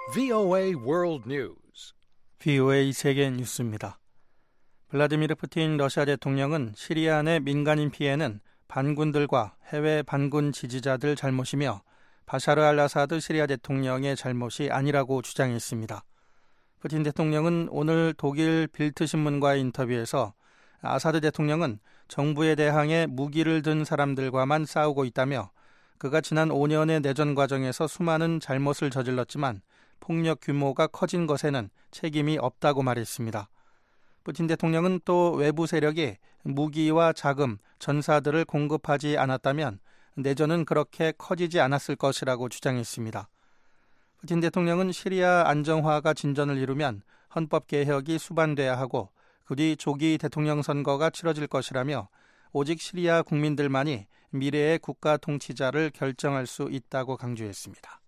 VOA World News. VOA 세계 뉴스입니다. 블라디미르 푸틴 러시아 대통령은 시리아 내 민간인 피해는 반군들과 해외 반군 지지자들 잘못이며 바샤르 알아사드 시리아 대통령의 잘못이 아니라고 주장했습니다. 푸틴 대통령은 오늘 독일 빌트 신문과의 인터뷰에서 아사드 대통령은 정부에 대항해 무기를 든 사람들과만 싸우고 있다며 그가 지난 5년의 내전 과정에서 수많은 잘못을 저질렀지만 폭력 규모가 커진 것에는 책임이 없다고 말했습니다. 푸틴 대통령은 또 외부 세력이 무기와 자금, 전사들을 공급하지 않았다면 내전은 그렇게 커지지 않았을 것이라고 주장했습니다. 푸틴 대통령은 시리아 안정화가 진전을 이루면 헌법 개혁이 수반돼야 하고 그 뒤 조기 대통령 선거가 치러질 것이라며 오직 시리아 국민들만이 미래의 국가 통치자를 결정할 수 있다고 강조했습니다.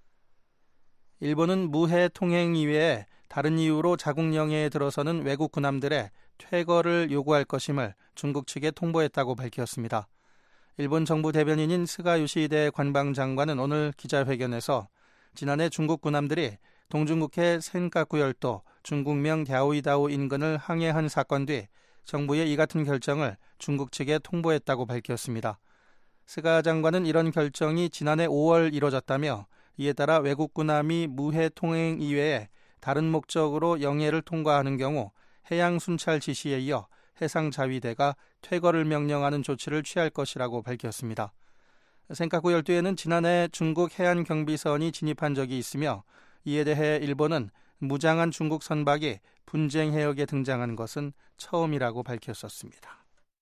일본은 무해 통행 이외에 다른 이유로 자국 영해에 들어서는 외국 군함들의 퇴거를 요구할 것임을 중국 측에 통보했다고 밝혔습니다. 일본 정부 대변인인 스가 요시히데 관방장관은 오늘 기자회견에서 지난해 중국 군함들이 동중국해 센카쿠 열도 중국명 갸오이다오 인근을 항해한 사건 뒤 정부의 이 같은 결정을 중국 측에 통보했다고 밝혔습니다. 스가 장관은 이런 결정이 지난해 5월 이뤄졌다며 이에 따라 외국 군함이 무해 통행 이외에 다른 목적으로 영해를 통과하는 경우 해양 순찰 지시에 이어 해상자위대가 퇴거를 명령하는 조치를 취할 것이라고 밝혔습니다. 센카쿠 열도에는 지난해 중국 해안경비선이 진입한 적이 있으며 이에 대해 일본은 무장한 중국 선박이 분쟁 해역에 등장한 것은 처음이라고 밝혔었습니다.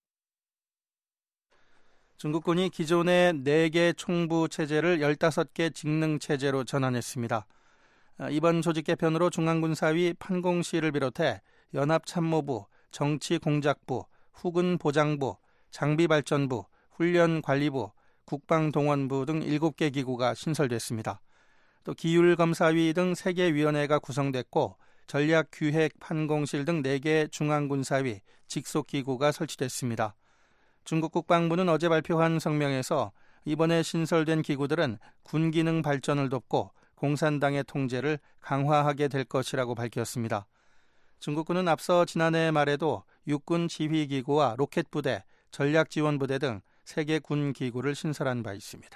중국군이 기존의 4개 총부 체제를 15개 직능 체제로 전환했습니다. 이번 조직 개편으로 중앙군사위 판공실을 비롯해 연합참모부, 정치공작부, 후군보장부, 장비발전부, 훈련관리부, 국방동원부 등 7개 기구가 신설됐습니다. 또 기율검사위 등 3개 위원회가 구성됐고 전략기획판공실 등 4개 중앙군사위, 직속기구가 설치됐습니다. 중국 국방부는 어제 발표한 성명에서 이번에 신설된 기구들은 군기능 발전을 돕고 공산당의 통제를 강화하게 될 것이라고 밝혔습니다. 중국군은 앞서 지난해 말에도 육군 지휘기구와 로켓부대, 전략지원부대 등 3개 군기구를 신설한 바 있습니다.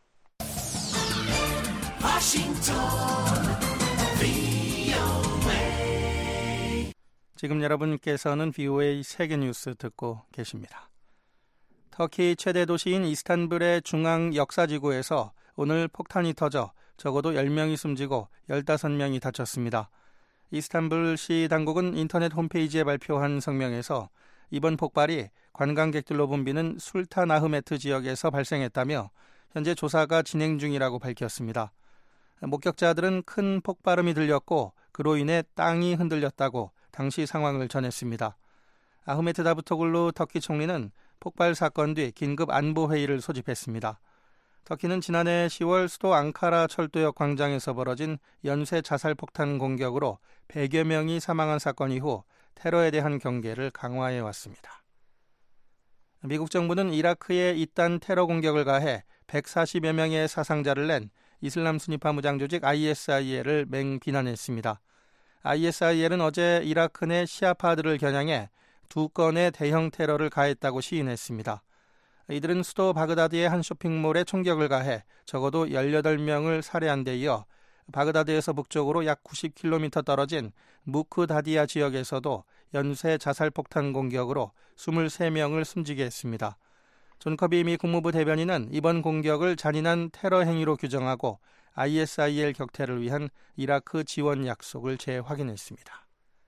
지금 여러분께서는 VOA 세계뉴스 듣고 계십니다. 터키 최대 도시인 이스탄불의 중앙 역사지구에서 오늘 폭탄이 터져 적어도 10명이 숨지고 15명이 다쳤습니다. 이스탄불시 당국은 인터넷 홈페이지에 발표한 성명에서 이번 폭발이 관광객들로 붐비는 술탄 아흐메트 지역에서 발생했다며 현재 조사가 진행 중이라고 밝혔습니다. 목격자들은 큰 폭발음이 들렸고 그로 인해 땅이 흔들렸다고 당시 상황을 전했습니다. 아흐메트 다부토글루 터키 총리는 폭발 사건 뒤 긴급 안보회의를 소집했습니다. 터키는 지난해 10월 수도 앙카라 철도역 광장에서 벌어진 연쇄 자살폭탄 공격으로 100여 명이 사망한 사건 이후 테러에 대한 경계를 강화해왔습니다. 미국 정부는 이라크에 잇단 테러 공격을 가해 140여 명의 사상자를 낸 이슬람 순위파 무장조직 ISIL을 맹비난했습니다. ISIL은 어제 이라크 내 시아파들을 겨냥해 2건의 대형 테러를 가했다고 시인했습니다. 이들은 수도 바그다드의 한 쇼핑몰에 총격을 가해 적어도 18명을 살해한 데 이어 바그다드에서 북쪽으로 약 90km 떨어진 무크다디아 지역에서도 연쇄 자살폭탄 공격으로 23명을 숨지게 했습니다. 존 커비 미 국무부 대변인은 이번 공격을 잔인한 테러 행위로 규정하고 ISIL 격퇴를 위한 이라크 지원 약속을 재확인했습니다.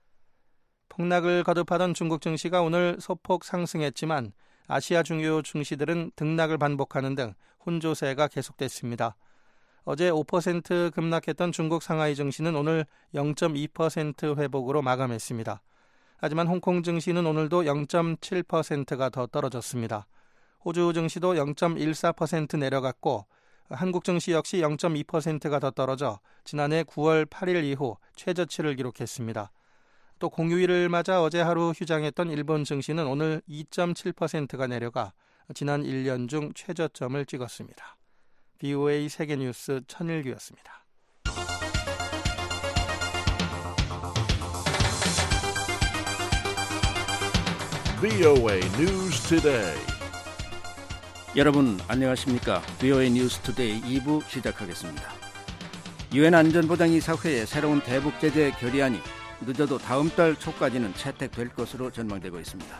폭락을 거듭하던 중국 증시가 오늘 소폭 상승했지만 아시아 중요 증시들은 등락을 반복하는 등 혼조세가 계속됐습니다. 어제 5% 급락했던 중국 상하이 증시는 오늘 0.2% 회복으로 마감했습니다. 하지만 홍콩 증시는 오늘도 0.7%가 더 떨어졌습니다. 호주 증시도 0.14% 내려갔고 한국 증시 역시 0.2%가 더 떨어져 지난해 9월 8일 이후 최저치를 기록했습니다. 또 공휴일을 맞아 어제 하루 휴장했던 일본 증시는 오늘 2.7%가 내려가 지난 1년 중 최저점을 찍었습니다. VOA 세계뉴스 천일규였습니다. VOA News Today. 여러분 안녕하십니까? VOA News Today 2부 시작하겠습니다. 유엔 안전보장이사회의 새로운 대북 제재 결의안이 늦어도 다음 달 초까지는 채택될 것으로 전망되고 있습니다.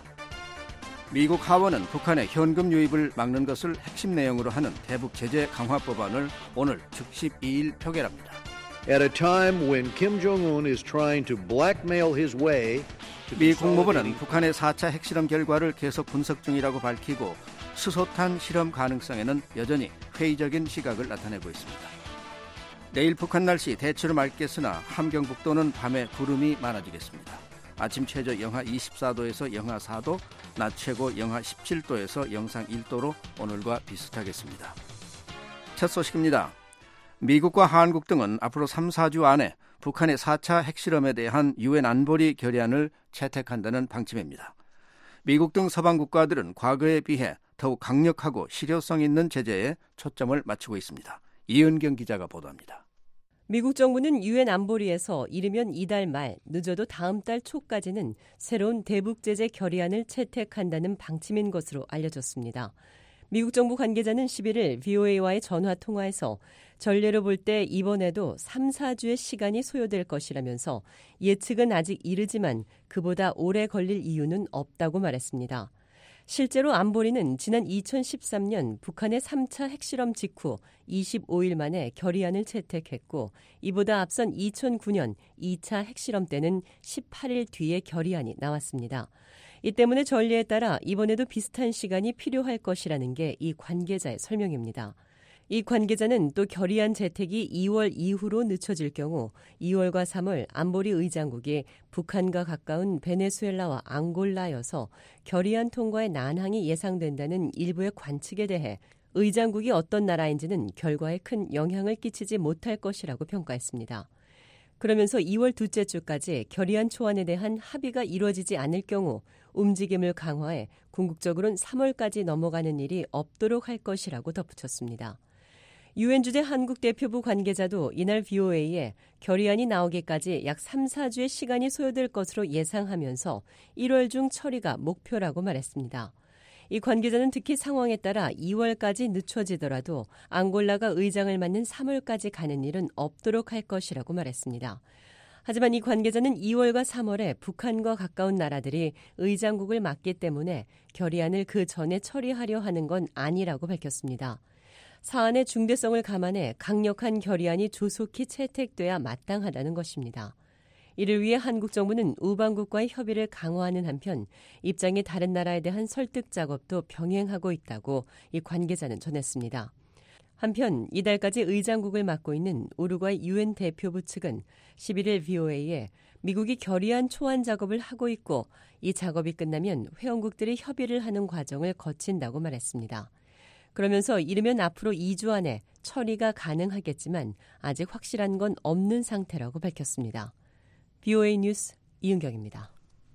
미국 하원은 북한의 현금 유입을 막는 것을 핵심 내용으로 하는 대북 제재 강화 법안을 오늘 즉시 2일 표결합니다. At a time when Kim Jong-un is trying to blackmail his way, 미 국무부는 북한의 4차 핵실험 결과를 계속 분석 중이라고 밝히고 수소탄 실험 가능성에는 여전히 회의적인 시각을 나타내고 있습니다. 내일 북한 날씨 대체로 맑겠으나 함경북도는 밤에 구름이 많아지겠습니다. 아침 최저 영하 24도에서 영하 4도, 낮 최고 영하 17도에서 영상 1도로 오늘과 비슷하겠습니다. 첫 소식입니다. 미국과 한국 등은 앞으로 3, 4주 안에 북한의 4차 핵실험에 대한 유엔 안보리 결의안을 채택한다는 방침입니다. 미국 등 서방 국가들은 과거에 비해 더욱 강력하고 실효성 있는 제재에 초점을 맞추고 있습니다. 이은경 기자가 보도합니다. 미국 정부는 유엔 안보리에서 이르면 이달 말, 늦어도 다음 달 초까지는 새로운 대북 제재 결의안을 채택한다는 방침인 것으로 알려졌습니다. 미국 정부 관계자는 11일 VOA와의 전화 통화에서 전례로 볼 때 이번에도 3, 4주의 시간이 소요될 것이라면서 예측은 아직 이르지만 그보다 오래 걸릴 이유는 없다고 말했습니다. 실제로 안보리는 지난 2013년 북한의 3차 핵실험 직후 25일 만에 결의안을 채택했고 이보다 앞선 2009년 2차 핵실험 때는 18일 뒤에 결의안이 나왔습니다. 이 때문에 전례에 따라 이번에도 비슷한 시간이 필요할 것이라는 게 이 관계자의 설명입니다. 이 관계자는 또 결의안 채택이 2월 이후로 늦춰질 경우 2월과 3월 안보리 의장국이 북한과 가까운 베네수엘라와 앙골라여서 결의안 통과에 난항이 예상된다는 일부의 관측에 대해 의장국이 어떤 나라인지는 결과에 큰 영향을 끼치지 못할 것이라고 평가했습니다. 그러면서 2월 둘째 주까지 결의안 초안에 대한 합의가 이루어지지 않을 경우 움직임을 강화해 궁극적으로는 3월까지 넘어가는 일이 없도록 할 것이라고 덧붙였습니다. 유엔 주재 한국 대표부 관계자도 이날 VOA에 결의안이 나오기까지 약 3, 4주의 시간이 소요될 것으로 예상하면서 1월 중 처리가 목표라고 말했습니다. 이 관계자는 특히 상황에 따라 2월까지 늦춰지더라도 앙골라가 의장을 맡는 3월까지 가는 일은 없도록 할 것이라고 말했습니다. 하지만 이 관계자는 2월과 3월에 북한과 가까운 나라들이 의장국을 맡기 때문에 결의안을 그 전에 처리하려 하는 건 아니라고 밝혔습니다. 사안의 중대성을 감안해 강력한 결의안이 조속히 채택돼야 마땅하다는 것입니다. 이를 위해 한국 정부는 우방국과의 협의를 강화하는 한편 입장이 다른 나라에 대한 설득 작업도 병행하고 있다고 이 관계자는 전했습니다. 한편 이달까지 의장국을 맡고 있는 우루과이 유엔 대표부 측은 11일 VOA에 미국이 결의안 초안 작업을 하고 있고 이 작업이 끝나면 회원국들이 협의를 하는 과정을 거친다고 말했습니다. 그러면서 이르면 앞으로 2주 안에 처리가 가능하겠지만 아직 확실한 건 없는 상태라고 밝혔습니다. VOA 뉴스 이은경입니다.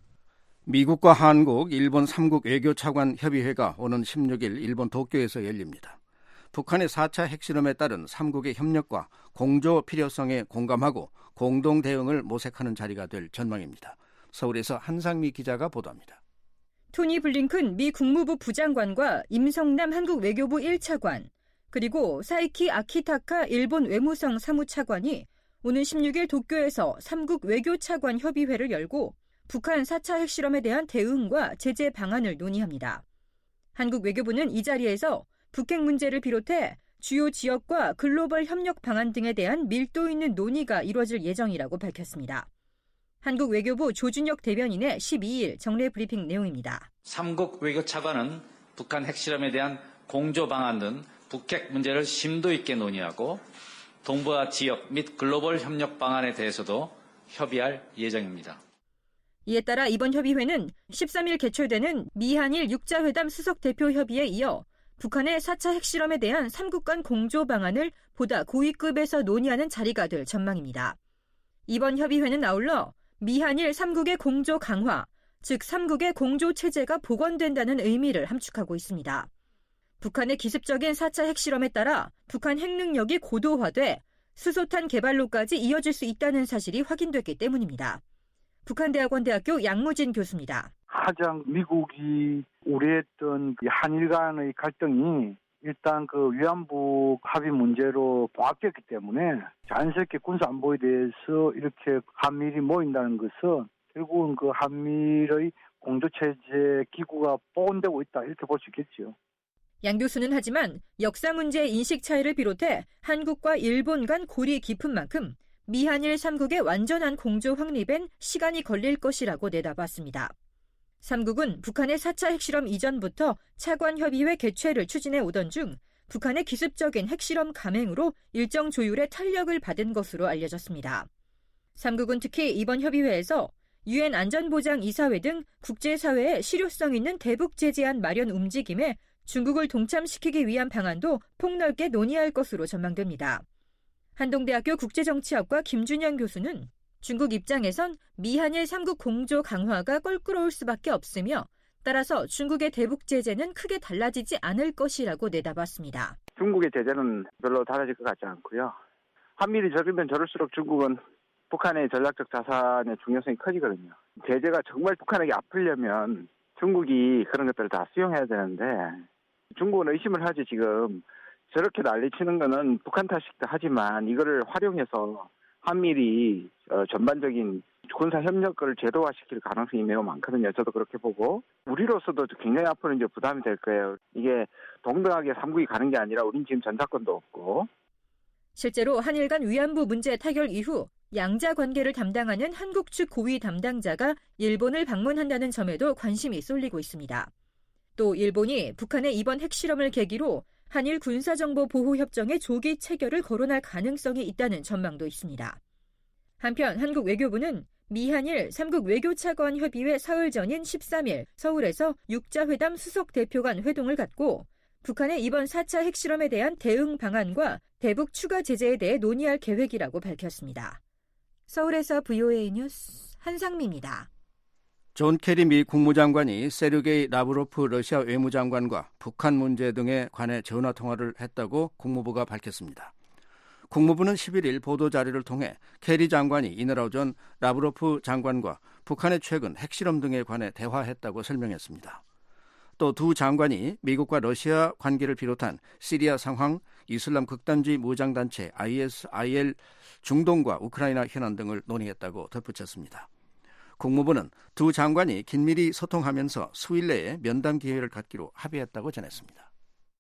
미국과 한국, 일본 3국 외교차관 협의회가 오는 16일 일본 도쿄에서 열립니다. 북한의 4차 핵실험에 따른 3국의 협력과 공조 필요성에 공감하고 공동 대응을 모색하는 자리가 될 전망입니다. 서울에서 한상미 기자가 보도합니다. 토니 블링컨 미 국무부 부장관과 임성남 한국 외교부 1차관, 그리고 사이키 아키타카 일본 외무성 사무차관이 오는 16일 도쿄에서 3국 외교차관 협의회를 열고 북한 4차 핵실험에 대한 대응과 제재 방안을 논의합니다. 한국 외교부는 이 자리에서 북핵 문제를 비롯해 주요 지역과 글로벌 협력 방안 등에 대한 밀도 있는 논의가 이루어질 예정이라고 밝혔습니다. 한국 외교부 조준혁 대변인의 12일 정례 브리핑 내용입니다. 3국 외교차관은 북한 핵실험에 대한 공조 방안 등 북핵 문제를 심도 있게 논의하고 동북아 지역 및 글로벌 협력 방안에 대해서도 협의할 예정입니다. 이에 따라 이번 협의회는 13일 개최되는 미한일 6자회담 수석대표협의에 이어 북한의 4차 핵실험에 대한 3국 간 공조 방안을 보다 고위급에서 논의하는 자리가 될 전망입니다. 이번 협의회는 아울러 미한일 3국의 공조 강화, 즉 3국의 공조 체제가 복원된다는 의미를 함축하고 있습니다. 북한의 기습적인 4차 핵실험에 따라 북한 핵능력이 고도화돼 수소탄 개발로까지 이어질 수 있다는 사실이 확인됐기 때문입니다. 북한대학원대학교 양무진 교수입니다. 가장 미국이 우려했던 한일 간의 갈등이 일단 그 위안부 합의 문제로 바뀌었기 때문에 자연스럽게 군사안보에 대해서 이렇게 한미일이 모인다는 것은 결국은 그 한미일의 공조체제 기구가 복원되고 있다 이렇게 볼 수 있겠죠. 양 교수는 하지만 역사 문제의 인식 차이를 비롯해 한국과 일본 간 골이 깊은 만큼 미한일 3국의 완전한 공조 확립엔 시간이 걸릴 것이라고 내다봤습니다. 3국은 북한의 4차 핵실험 이전부터 차관협의회 개최를 추진해 오던 중 북한의 기습적인 핵실험 감행으로 일정 조율의 탄력을 받은 것으로 알려졌습니다. 3국은 특히 이번 협의회에서 유엔 안전보장이사회 등 국제사회에 실효성 있는 대북 제재안 마련 움직임에 중국을 동참시키기 위한 방안도 폭넓게 논의할 것으로 전망됩니다. 한동대학교 국제정치학과 김준영 교수는 중국 입장에선 미한일 3국 공조 강화가 껄끄러울 수밖에 없으며 따라서 중국의 대북 제재는 크게 달라지지 않을 것이라고 내다봤습니다. 중국의 제재는 별로 달라질 것 같지 않고요. 한미일이 저르면 저럴수록 중국은 북한의 전략적 자산의 중요성이 커지거든요. 제재가 정말 북한에게 아프려면 중국이 그런 것들을 다 수용해야 되는데 중국은 의심을 하지 지금 저렇게 난리치는 거는 북한 탓이기도 하지만 이거를 활용해서 한미일이 전반적인 군사협력을 제도화시킬 가능성이 매우 많거든요. 저도 그렇게 보고 우리로서도 굉장히 앞으로 이제 부담이 될 거예요. 이게 동등하게 3국이 가는 게 아니라 우린 지금 전사권도 없고. 실제로 한일 간 위안부 문제 타결 이후 양자 관계를 담당하는 한국 측 고위 담당자가 일본을 방문한다는 점에도 관심이 쏠리고 있습니다. 또 일본이 북한의 이번 핵실험을 계기로 한일 군사정보보호협정의 조기 체결을 거론할 가능성이 있다는 전망도 있습니다. 한편 한국 외교부는 미한일 3국 외교차관 협의회 사흘 전인 13일 서울에서 육자회담 수석 대표 간 회동을 갖고 북한의 이번 4차 핵실험에 대한 대응 방안과 대북 추가 제재에 대해 논의할 계획이라고 밝혔습니다. 서울에서 VOA 뉴스 한상미입니다. 존 케리 미 국무장관이 세르게이 라브로프 러시아 외무장관과 북한 문제 등에 관해 전화통화를 했다고 국무부가 밝혔습니다. 국무부는 11일 보도자료를 통해 케리 장관이 이날 오전 라브로프 장관과 북한의 최근 핵실험 등에 관해 대화했다고 설명했습니다. 또 두 장관이 미국과 러시아 관계를 비롯한 시리아 상황, 이슬람 극단주의 무장단체 ISIL 중동과 우크라이나 현안 등을 논의했다고 덧붙였습니다. 국무부는 두 장관이 긴밀히 소통하면서 수일 내에 면담 기회를 갖기로 합의했다고 전했습니다.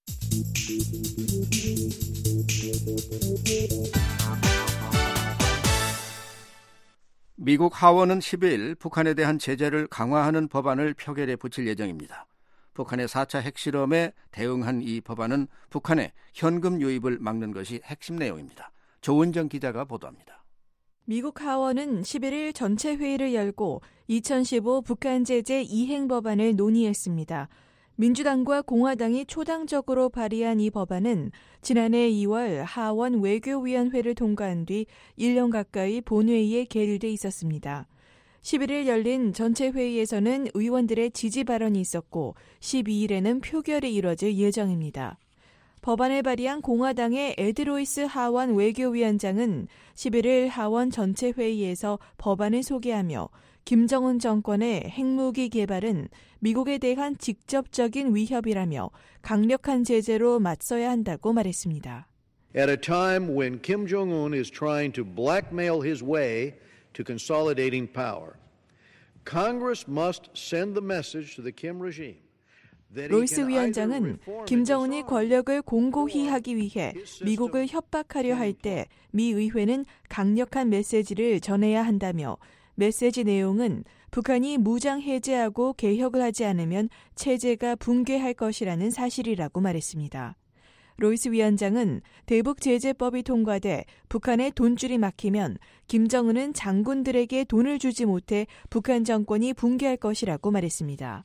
미국 하원은 10일 북한에 대한 제재를 강화하는 법안을 표결에 붙일 예정입니다. 북한의 4차 핵실험에 대응한 이 법안은 북한의 현금 유입을 막는 것이 핵심 내용입니다. 조은정 기자가 보도합니다. 미국 하원은 11일 전체 회의를 열고 2015 북한 제재 이행 법안을 논의했습니다. 민주당과 공화당이 초당적으로 발의한 이 법안은 지난해 2월 하원 외교위원회를 통과한 뒤 1년 가까이 본회의에 계류돼 있었습니다. 11일 열린 전체 회의에서는 의원들의 지지 발언이 있었고 12일에는 표결이 이뤄질 예정입니다. 법안을 발의한 공화당의 에드 로이스 하원 외교위원장은 11일 하원 전체 회의에서 법안을 소개하며 김정은 정권의 핵무기 개발은 미국에 대한 직접적인 위협이라며 강력한 제재로 맞서야 한다고 말했습니다. At a time when Kim Jong-un is trying to blackmail his way to consolidating power, Congress must send the message to the Kim regime. 로이스 위원장은 김정은이 권력을 공고히 하기 위해 미국을 협박하려 할 때 미 의회는 강력한 메시지를 전해야 한다며 메시지 내용은 북한이 무장 해제하고 개혁을 하지 않으면 체제가 붕괴할 것이라는 사실이라고 말했습니다. 로이스 위원장은 대북 제재법이 통과돼 북한의 돈줄이 막히면 김정은은 장군들에게 돈을 주지 못해 북한 정권이 붕괴할 것이라고 말했습니다.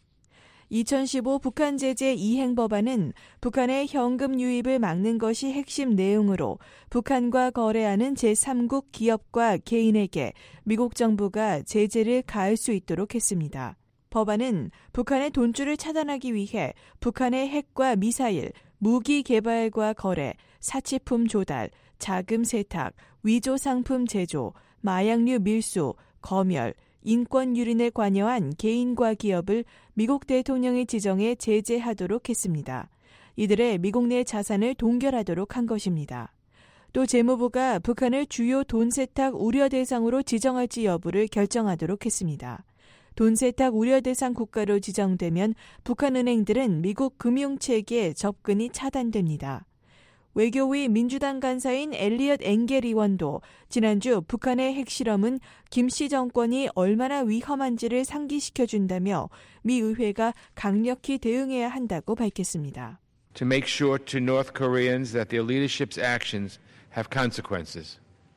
2015 북한 제재 이행 법안은 북한의 현금 유입을 막는 것이 핵심 내용으로 북한과 거래하는 제3국 기업과 개인에게 미국 정부가 제재를 가할 수 있도록 했습니다. 법안은 북한의 돈줄을 차단하기 위해 북한의 핵과 미사일, 무기 개발과 거래, 사치품 조달, 자금 세탁, 위조 상품 제조, 마약류 밀수, 검열, 인권 유린에 관여한 개인과 기업을 미국 대통령이 지정해 제재하도록 했습니다. 이들의 미국 내 자산을 동결하도록 한 것입니다. 또 재무부가 북한을 주요 돈 세탁 우려 대상으로 지정할지 여부를 결정하도록 했습니다. 돈 세탁 우려 대상 국가로 지정되면 북한 은행들은 미국 금융체계에 접근이 차단됩니다. 외교위 민주당 간사인 엘리엇 엥겔 의원도 지난주 북한의 핵실험은 김씨 정권이 얼마나 위험한지를 상기시켜준다며 미 의회가 강력히 대응해야 한다고 밝혔습니다. To make sure to North Koreans that their leadership's actions have consequences.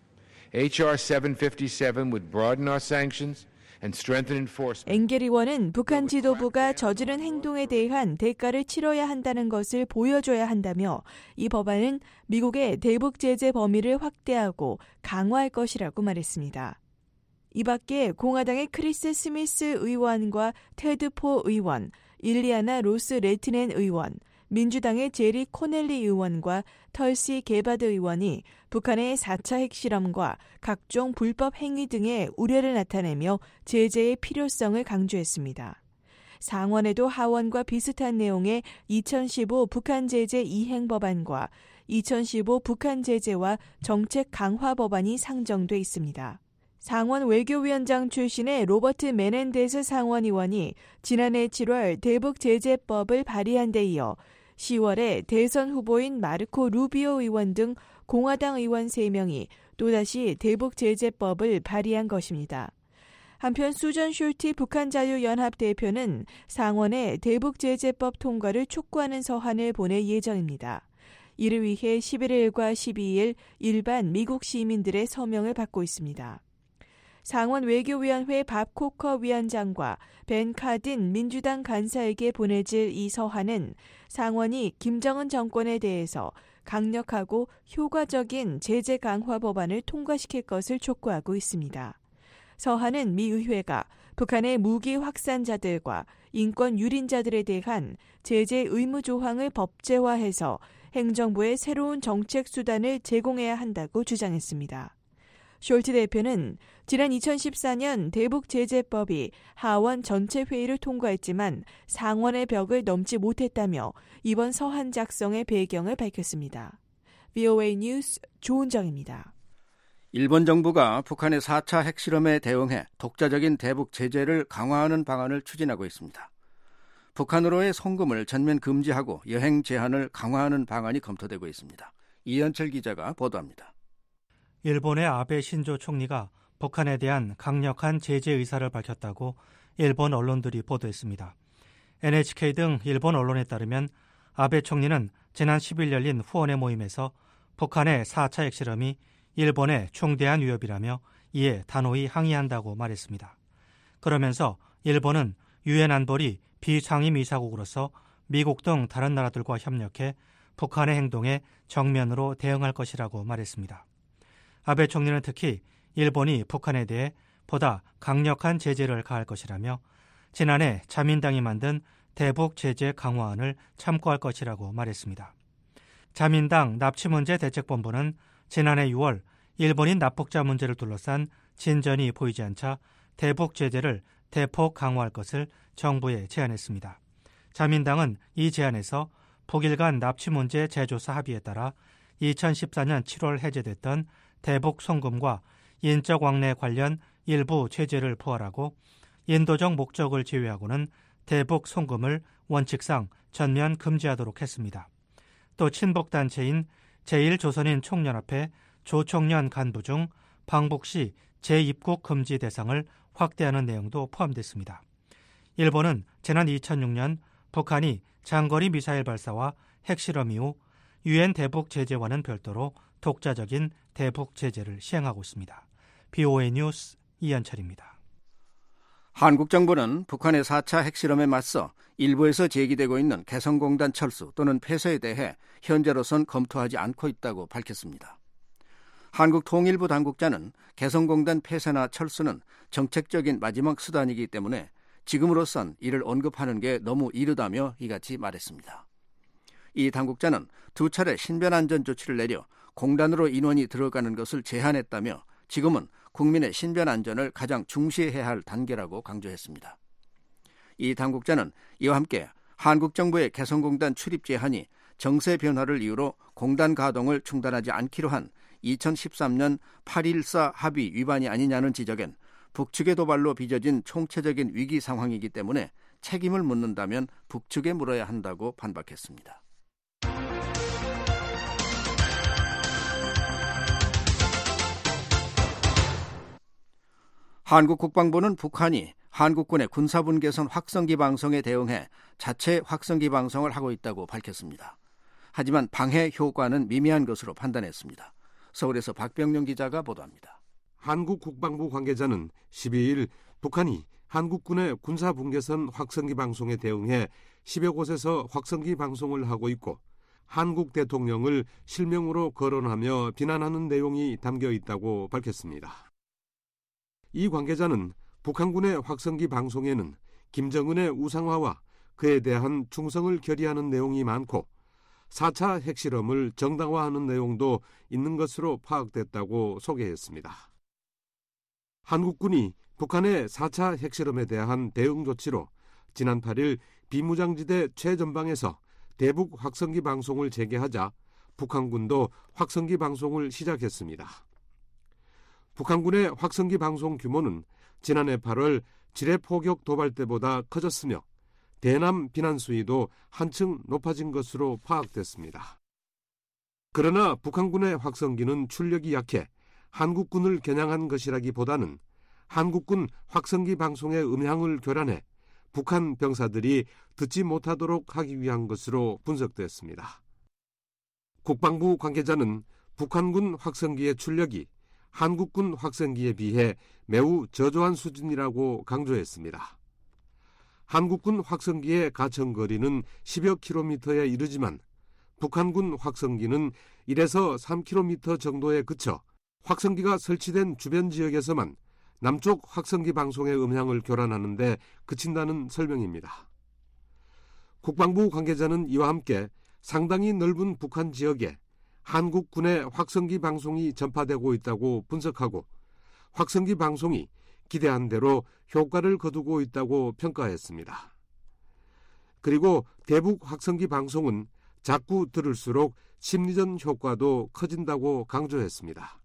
HR 757 would broaden our sanctions and strengthen enforcement. 엥겔 의원은 북한 지도부가 저지른 행동에 대한 대가를 치러야 한다는 것을 보여줘야 한다며 이 법안은 미국의 대북 제재 범위를 확대하고 강화할 것이라고 말했습니다. 이 밖에 공화당의 크리스 스미스 의원과 테드 포 의원, 일리아나 로스 레트넨 의원, 민주당의 제리 코넬리 의원과 털시 게바드 의원이 북한의 4차 핵실험과 각종 불법 행위 등의 우려를 나타내며 제재의 필요성을 강조했습니다. 상원에도 하원과 비슷한 내용의 2015 북한 제재 이행 법안과 2015 북한 제재와 정책 강화 법안이 상정돼 있습니다. 상원 외교위원장 출신의 로버트 메넨데스 상원의원이 지난해 7월 대북 제재법을 발의한 데 이어 10월에 대선 후보인 마르코 루비오 의원 등 공화당 의원 3명이 또다시 대북 제재법을 발의한 것입니다. 한편 수전 슐티 북한자유연합 대표는 상원에 대북 제재법 통과를 촉구하는 서한을 보낼 예정입니다. 이를 위해 11일과 12일 일반 미국 시민들의 서명을 받고 있습니다. 상원 외교위원회 밥 코커 위원장과 벤 카든 민주당 간사에게 보내질 이 서한은 상원이 김정은 정권에 대해서 강력하고 효과적인 제재 강화 법안을 통과시킬 것을 촉구하고 있습니다. 서한은 미 의회가 북한의 무기 확산자들과 인권 유린자들에 대한 제재 의무 조항을 법제화해서 행정부의 새로운 정책 수단을 제공해야 한다고 주장했습니다. 숄트 대표는 지난 2014년 대북 제재법이 하원 전체 회의를 통과했지만 상원의 벽을 넘지 못했다며 이번 서한 작성의 배경을 밝혔습니다. VOA 뉴스 조은정입니다. 일본 정부가 북한의 4차 핵실험에 대응해 독자적인 대북 제재를 강화하는 방안을 추진하고 있습니다. 북한으로의 송금을 전면 금지하고 여행 제한을 강화하는 방안이 검토되고 있습니다. 이현철 기자가 보도합니다. 일본의 아베 신조 총리가 북한에 대한 강력한 제재 의사를 밝혔다고 일본 언론들이 보도했습니다. NHK 등 일본 언론에 따르면 아베 총리는 지난 10일 열린 후원회 모임에서 북한의 4차 핵실험이 일본의 중대한 위협이라며 이에 단호히 항의한다고 말했습니다. 그러면서 일본은 유엔 안보리 비상임이사국으로서 미국 등 다른 나라들과 협력해 북한의 행동에 정면으로 대응할 것이라고 말했습니다. 아베 총리는 특히 일본이 북한에 대해 보다 강력한 제재를 가할 것이라며 지난해 자민당이 만든 대북 제재 강화안을 참고할 것이라고 말했습니다. 자민당 납치문제대책본부는 지난해 6월 일본인 납북자 문제를 둘러싼 진전이 보이지 않자 대북 제재를 대폭 강화할 것을 정부에 제안했습니다. 자민당은 이 제안에서 북일 간 납치 문제 재조사 합의에 따라 2014년 7월 해제됐던 대북 송금과 인적 왕래 관련 일부 제재를 포괄하고 인도적 목적을 제외하고는 대북 송금을 원칙상 전면 금지하도록 했습니다. 또 친북단체인 제1조선인 총연합회 조총련 간부 중 방북 시 재입국 금지 대상을 확대하는 내용도 포함됐습니다. 일본은 지난 2006년 북한이 장거리 미사일 발사와 핵실험 이후 유엔 대북 제재와는 별도로 독자적인 대북 제재를 시행하고 있습니다. BOA 뉴스 이현철입니다. 한국 정부는 북한의 4차 핵실험에 맞서 일부에서 제기되고 있는 개성공단 철수 또는 폐쇄에 대해 현재로선 검토하지 않고 있다고 밝혔습니다. 한국통일부 당국자는 개성공단 폐쇄나 철수는 정책적인 마지막 수단이기 때문에 지금으로선 이를 언급하는 게 너무 이르다며 이같이 말했습니다. 이 당국자는 2차례 신변안전 조치를 내려 공단으로 인원이 들어가는 것을 제한했다며 지금은 국민의 신변 안전을 가장 중시해야 할 단계라고 강조했습니다. 이 당국자는 이와 함께 한국 정부의 개성공단 출입 제한이 정세 변화를 이유로 공단 가동을 중단하지 않기로 한 2013년 8.14 합의 위반이 아니냐는 지적엔 북측의 도발로 빚어진 총체적인 위기 상황이기 때문에 책임을 묻는다면 북측에 물어야 한다고 반박했습니다. 한국 국방부는 북한이 한국군의 군사분 개선 확성기 방송에 대응해 자체 확성기 방송을 하고 있다고 밝혔습니다. 하지만 방해 효과는 미미한 것으로 판단했습니다. 서울에서 박병룡 기자가 보도합니다. 한국 국방부 관계자는 12일 북한이 한국군의 군사분 개선 확성기 방송에 대응해 10여 곳에서 확성기 방송을 하고 있고 한국 대통령을 실명으로 거론하며 비난하는 내용이 담겨 있다고 밝혔습니다. 이 관계자는 북한군의 확성기 방송에는 김정은의 우상화와 그에 대한 충성을 결의하는 내용이 많고 4차 핵실험을 정당화하는 내용도 있는 것으로 파악됐다고 소개했습니다. 한국군이 북한의 4차 핵실험에 대한 대응 조치로 지난 8일 비무장지대 최전방에서 대북 확성기 방송을 재개하자 북한군도 확성기 방송을 시작했습니다. 북한군의 확성기 방송 규모는 지난해 8월 지뢰 포격 도발 때보다 커졌으며 대남 비난 수위도 한층 높아진 것으로 파악됐습니다. 그러나 북한군의 확성기는 출력이 약해 한국군을 겨냥한 것이라기보다는 한국군 확성기 방송의 음향을 교란해 북한 병사들이 듣지 못하도록 하기 위한 것으로 분석됐습니다. 국방부 관계자는 북한군 확성기의 출력이 한국군 확성기에 비해 매우 저조한 수준이라고 강조했습니다. 한국군 확성기의 가청거리는 10여 킬로미터에 이르지만 북한군 확성기는 1에서 3km 정도에 그쳐 확성기가 설치된 주변 지역에서만 남쪽 확성기 방송의 음향을 교란하는 데 그친다는 설명입니다. 국방부 관계자는 이와 함께 상당히 넓은 북한 지역에 한국군의 확성기 방송이 전파되고 있다고 분석하고 확성기 방송이 기대한 대로 효과를 거두고 있다고 평가했습니다. 그리고 대북 확성기 방송은 자꾸 들을수록 심리전 효과도 커진다고 강조했습니다.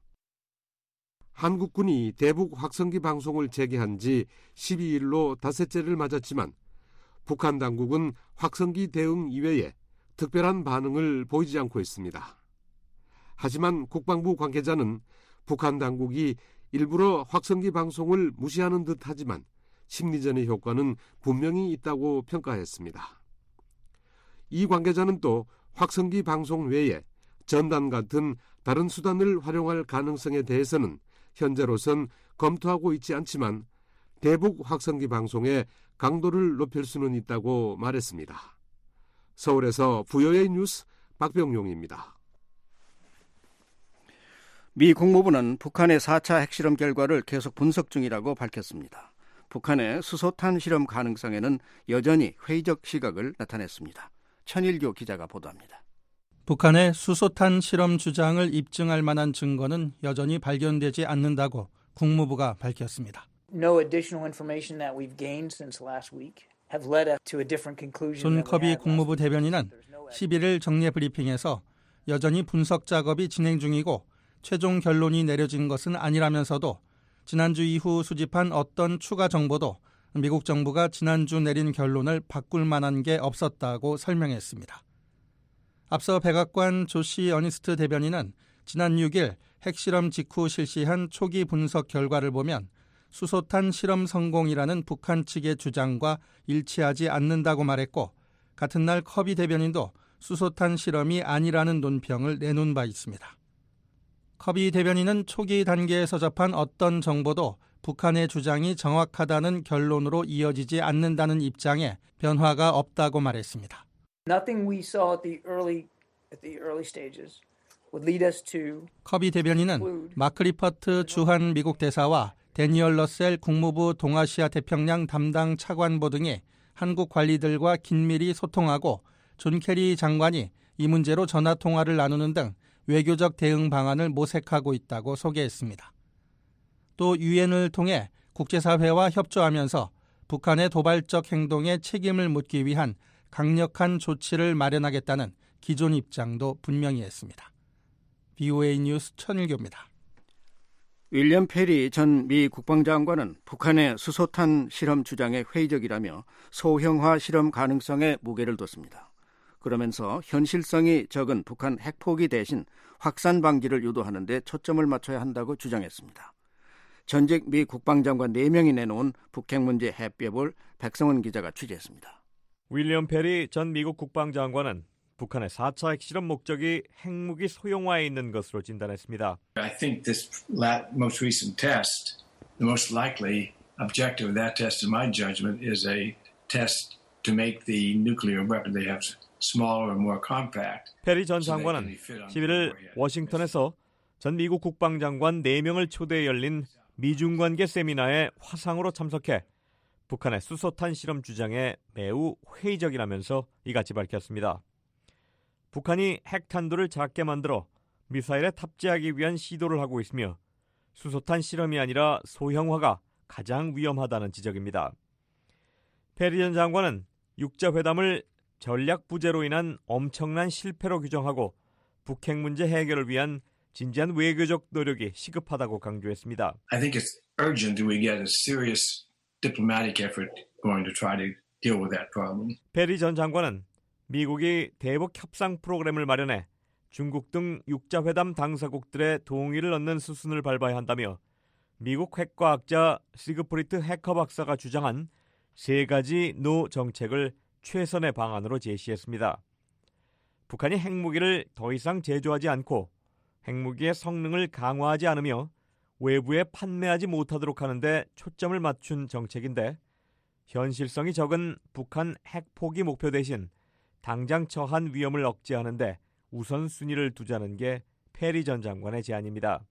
한국군이 대북 확성기 방송을 재개한 지 12일로 닷새째를 맞았지만 북한 당국은 확성기 대응 이외에 특별한 반응을 보이지 않고 있습니다. 하지만 국방부 관계자는 북한 당국이 일부러 확성기 방송을 무시하는 듯하지만 심리전의 효과는 분명히 있다고 평가했습니다. 이 관계자는 또 확성기 방송 외에 전단 같은 다른 수단을 활용할 가능성에 대해서는 현재로선 검토하고 있지 않지만 대북 확성기 방송의 강도를 높일 수는 있다고 말했습니다. 서울에서 VOA 뉴스 박병용입니다. 미 국무부는 북한의 4차 핵실험 결과를 계속 분석 중이라고 밝혔습니다. 북한의 수소탄 실험 가능성에는 여전히 회의적 시각을 나타냈습니다. 천일교 기자가 보도합니다. 북한의 수소탄 실험 주장을 입증할 만한 증거는 여전히 발견되지 않는다고 국무부가 밝혔습니다. 존 커비 국무부 대변인은 11일 정례 브리핑에서 여전히 분석 작업이 진행 중이고 최종 결론이 내려진 것은 아니라면서도 지난주 이후 수집한 어떤 추가 정보도 미국 정부가 지난주 내린 결론을 바꿀 만한 게 없었다고 설명했습니다. 앞서 백악관 조시 어니스트 대변인은 지난 6일 핵실험 직후 실시한 초기 분석 결과를 보면 수소탄 실험 성공이라는 북한 측의 주장과 일치하지 않는다고 말했고 같은 날 커비 대변인도 수소탄 실험이 아니라는 논평을 내놓은 바 있습니다. 커비 대변인은 초기 단계에서 접한 어떤 정보도 북한의 주장이 정확하다는 결론으로 이어지지 않는다는 입장에 변화가 없다고 말했습니다. 커비 대변인은 마크 리퍼트 주한 미국 대사와 데니얼 러셀 국무부 동아시아 태평양 담당 차관보 등이 한국 관리들과 긴밀히 소통하고 존 캐리 장관이 이 문제로 전화 통화를 나누는 등 외교적 대응 방안을 모색하고 있다고 소개했습니다. 또 유엔을 통해 국제사회와 협조하면서 북한의 도발적 행동에 책임을 묻기 위한 강력한 조치를 마련하겠다는 기존 입장도 분명히 했습니다. VOA 뉴스 천일교입니다. 윌리엄 페리 전 미 국방장관은 북한의 수소탄 실험 주장에 회의적이라며 소형화 실험 가능성에 무게를 뒀습니다. 그러면서 현실성이 적은 북한 핵포기 대신 확산 방지를 유도하는 데 초점을 맞춰야 한다고 주장했습니다. 전직 미 국방장관 4명이 내놓은 북핵 문제 해법을 백성원 기자가 취재했습니다. 윌리엄 페리 전 미국 국방장관은 북한의 4차 핵실험 목적이 핵무기 소형화에 있는 것으로 진단했습니다. I think this most recent test, the most likely objective of that test, in my judgment, is a test to make the nuclear weapon they have smaller and more compact. 페리 전 장관은 11일 워싱턴에서 전 미국 국방장관 4명을 초대해 열린 미중 관계 세미나에 화상으로 참석해 북한의 수소탄 실험 주장에 매우 회의적이라면서 이같이 밝혔습니다. 북한이 핵탄두를 작게 만들어 미사일에 탑재하기 위한 시도를 하고 있으며 수소탄 실험이 아니라 소형화가 가장 위험하다는 지적입니다. 페리 전 장관은 육자회담을 전략 부재로 인한 엄청난 실패로 규정하고 북핵 문제 해결을 위한 진지한 외교적 노력이 시급하다고 강조했습니다. I think it's urgent that we get a serious diplomatic effort going to try to deal with that problem. 페리 전 장관은 미국이 대북 협상 프로그램을 마련해 중국 등 육자회담 당사국들의 동의를 얻는 수순을 밟아야 한다며 미국 핵과학자 시그프리트 해커 박사가 주장한 3가지 노 정책을 최선의 방안으로 제시했습니다. 북한이 핵무기를 더 이상 제조하지 않고 핵무기의 성능을 강화하지 않으며 외부에 판매하지 못하도록 하는데 초점을 맞춘 정책인데 현실성이 적은 북한 핵포기 목표 대신 당장 처한 위험을 억제하는데 우선순위를 두자는 게 페리 전 장관의 제안입니다.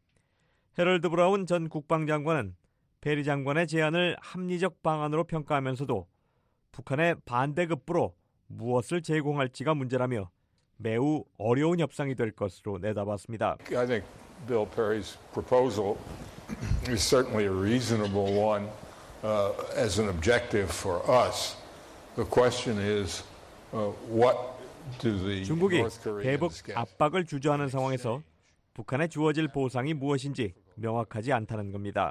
해럴드 브라운 전 국방장관은 페리 장관의 제안을 합리적 방안으로 평가하면서도 북한의 반대급부로 무엇을 제공할지가 문제라며 매우 어려운 협상이 될 것으로 내다봤습니다. I think Bill Perry's proposal is certainly a reasonable one as an objective for us. The question is what do the 중국이 North 대북 Koreans get? 압박을 주저하는 상황에서 북한에 주어질 보상이 무엇인지 명확하지 않다는 겁니다.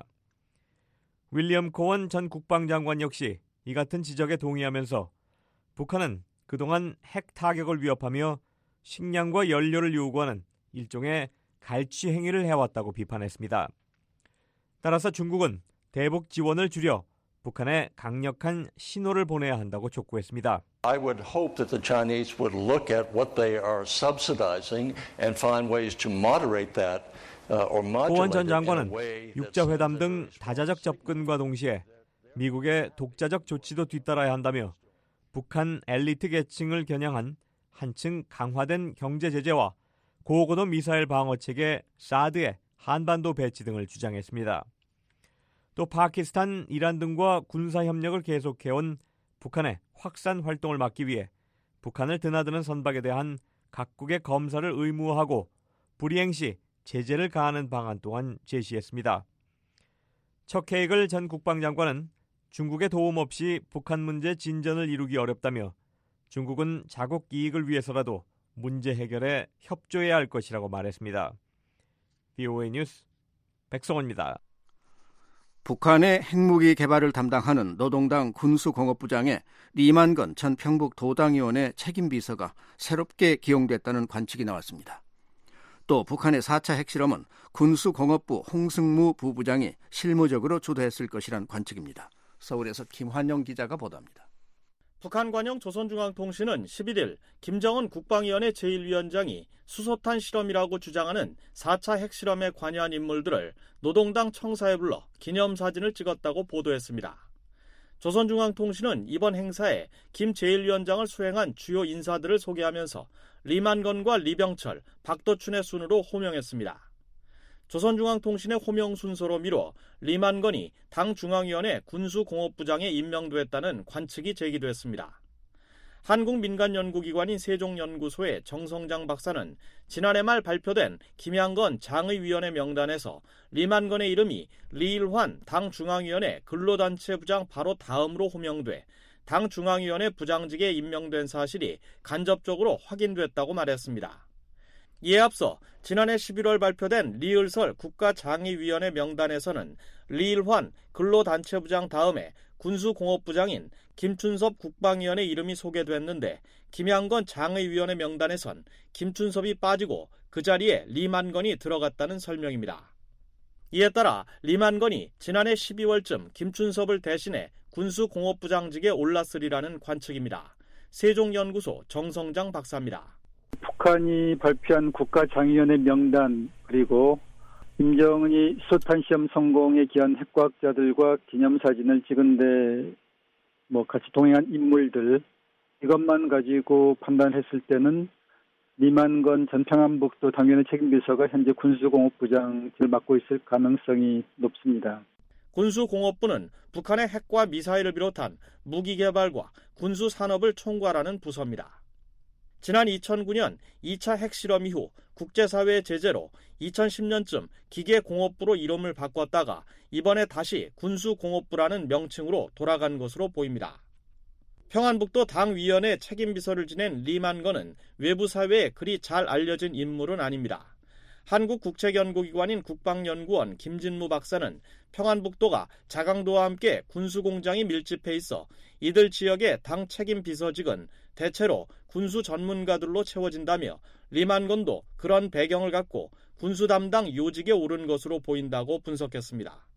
윌리엄 코원 전 국방장관 역시 이 같은 지적에 동의하면서 북한은 그동안 핵 타격을 위협하며 식량과 연료를 요구하는 일종의 갈취 행위를 해왔다고 비판했습니다. 따라서 중국은 대북 지원을 줄여 북한에 강력한 신호를 보내야 한다고 촉구했습니다. I would hope that the Chinese would look at what they are subsidizing and find ways to moderate that or modulate 코원 전 it in a 장관은 way 육자회담 등 다자적 접근과 동시에 미국의 독자적 조치도 뒤따라야 한다며 북한 엘리트 계층을 겨냥한 한층 강화된 경제 제재와 고고도 미사일 방어 체계 사드의 한반도 배치 등을 주장했습니다. 또 파키스탄, 이란 등과 군사 협력을 계속해온 북한의 확산 활동을 막기 위해 북한을 드나드는 선박에 대한 각국의 검사를 의무화하고 불이행 시 제재를 가하는 방안 또한 제시했습니다. 척 헤이글 전 국방장관은 중국의 도움 없이 북한 문제 진전을 이루기 어렵다며 중국은 자국 이익을 위해서라도 문제 해결에 협조해야 할 것이라고 말했습니다. VOA 뉴스 백성원입니다. 북한의 핵무기 개발을 담당하는 노동당 군수공업부장의 리만건 전 평북도당위원회 책임비서가 새롭게 기용됐다는 관측이 나왔습니다. 또 북한의 4차 핵실험은 군수공업부 홍승무 부부장이 실무적으로 주도했을 것이란 관측입니다. 서울에서 김환영 기자가 보도합니다. 북한 관영 조선중앙통신은 11일 김정은 국방위원회 제1위원장이 수소탄 실험이라고 주장하는 4차 핵실험에 관여한 인물들을 노동당 청사에 불러 기념사진을 찍었다고 보도했습니다. 조선중앙통신은 이번 행사에 김 제1위원장을 수행한 주요 인사들을 소개하면서 리만건과 리병철, 박도춘의 순으로 호명했습니다. 조선중앙통신의 호명 순서로 미뤄 리만건이 당 중앙위원회 군수공업부장에 임명됐다는 관측이 제기됐습니다. 한국민간연구기관인 세종연구소의 정성장 박사는 지난해 말 발표된 김양건 장의위원회 명단에서 리만건의 이름이 리일환 당 중앙위원회 근로단체 부장 바로 다음으로 호명돼 당 중앙위원회 부장직에 임명된 사실이 간접적으로 확인됐다고 말했습니다. 이에 앞서 지난해 11월 발표된 리을설 국가장의위원회 명단에서는 리일환 근로단체부장 다음에 군수공업부장인 김춘섭 국방위원회 이름이 소개됐는데 김양건 장의위원회 명단에선 김춘섭이 빠지고 그 자리에 리만건이 들어갔다는 설명입니다. 이에 따라 리만건이 지난해 12월쯤 김춘섭을 대신해 군수공업부장직에 올랐으리라는 관측입니다. 세종연구소 정성장 박사입니다. 북한이 발표한 국가장의위원회 명단 그리고 김정은이 수소탄 시험 성공에 기한 핵과학자들과 기념사진을 찍은데 같이 동행한 인물들 이것만 가지고 판단했을 때는 리만건 전 평안북도 당위원회 책임비서가 현재 군수공업부장을 맡고 있을 가능성이 높습니다. 군수공업부는 북한의 핵과 미사일을 비롯한 무기 개발과 군수 산업을 총괄하는 부서입니다. 지난 2009년 2차 핵실험 이후 국제사회의 제재로 2010년쯤 기계공업부로 이름을 바꿨다가 이번에 다시 군수공업부라는 명칭으로 돌아간 것으로 보입니다. 평안북도 당위원회 책임비서를 지낸 리만건은 외부 사회에 그리 잘 알려진 인물은 아닙니다. 한국국책연구기관인 국방연구원 김진무 박사는 평안북도가 자강도와 함께 군수공장이 밀집해 있어 이들 지역의 당 책임비서직은 대체로 군수 전문가들로 채워진다며 리만건도 그런 배경을 갖고 군수 담당 요직에 오른 것으로 보인다고 분석했습니다.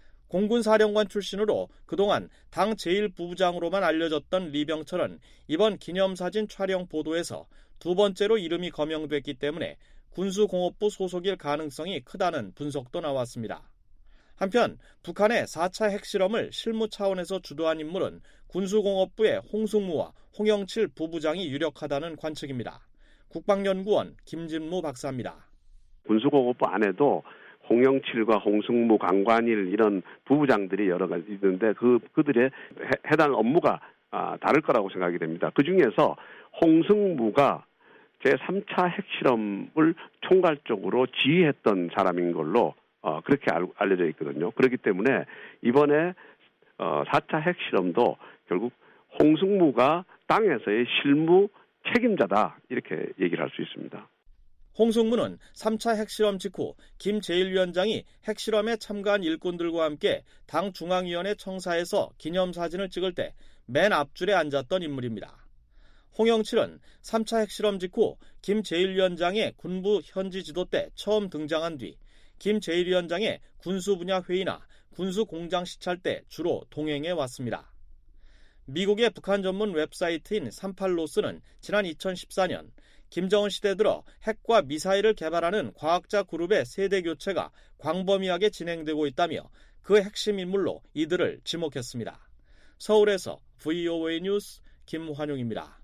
공군사령관 출신으로 그동안 당 제1부부장으로만 알려졌던 리병철은 이번 기념사진 촬영 보도에서 두 번째로 이름이 거명됐기 때문에 군수공업부 소속일 가능성이 크다는 분석도 나왔습니다. 한편 북한의 4차 핵실험을 실무 차원에서 주도한 인물은 군수공업부의 홍승무와 홍영칠 부부장이 유력하다는 관측입니다. 국방연구원 김진무 박사입니다. 군수공업부 안에도 홍영칠과 홍승무, 강관일 이런 부부장들이 여러 가지 있는데 그들의 해당 업무가 다를 거라고 생각이 됩니다. 그중에서 홍승무가 제3차 핵실험을 총괄적으로 지휘했던 사람인 걸로 그렇게 알려져 있거든요. 그렇기 때문에 이번에 4차 핵실험도 결국 홍승무가 땅에서의 실무 책임자다 이렇게 얘기를 할 수 있습니다. 홍승무는 3차 핵실험 직후 김 제1위원장이 핵실험에 참가한 일꾼들과 함께 당 중앙위원회 청사에서 기념사진을 찍을 때 맨 앞줄에 앉았던 인물입니다. 홍영칠은 3차 핵실험 직후 김 제1위원장의 군부 현지 지도 때 처음 등장한 뒤 김 제1위원장의 군수 분야 회의나 군수 공장 시찰 때 주로 동행해 왔습니다. 미국의 북한 전문 웹사이트인 38로스는 지난 2014년 김정은 시대 들어 핵과 미사일을 개발하는 과학자 그룹의 세대 교체가 광범위하게 진행되고 있다며 그 핵심 인물로 이들을 지목했습니다. 서울에서 VOA 뉴스 김환용입니다.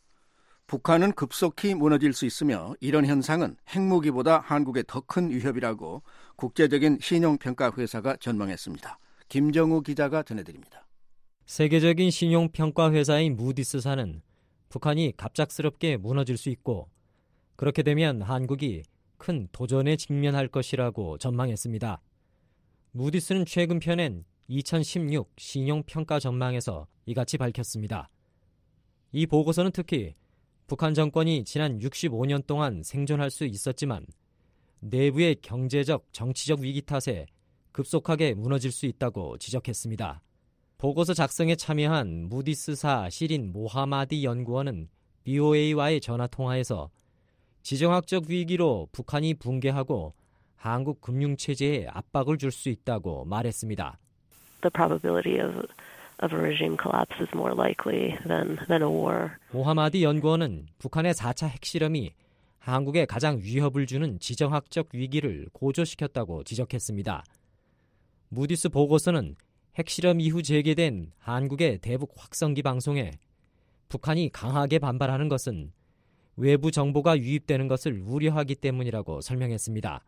북한은 급속히 무너질 수 있으며 이런 현상은 핵무기보다 한국에 더 큰 위협이라고 국제적인 신용평가 회사가 전망했습니다. 김정우 기자가 전해드립니다. 세계적인 신용평가 회사인 무디스사는 북한이 갑작스럽게 무너질 수 있고 그렇게 되면 한국이 큰 도전에 직면할 것이라고 전망했습니다. 무디스는 최근 펴낸 2016 신용평가 전망에서 이같이 밝혔습니다. 이 보고서는 특히 북한 정권이 지난 65년 동안 생존할 수 있었지만 내부의 경제적, 정치적 위기 탓에 급속하게 무너질 수 있다고 지적했습니다. 보고서 작성에 참여한 무디스사 시린 모하마디 연구원은 BOA와의 전화통화에서 지정학적 위기로 북한이 붕괴하고 한국 금융체제에 압박을 줄 수 있다고 말했습니다. The probability of a regime collapse is more likely than a war. 모하마디 연구원은 북한의 4차 핵실험이 한국에 가장 위협을 주는 지정학적 위기를 고조시켰다고 지적했습니다. 무디스 보고서는 핵실험 이후 재개된 한국의 대북 확성기 방송에 북한이 강하게 반발하는 것은 외부 정보가 유입되는 것을 우려하기 때문이라고 설명했습니다.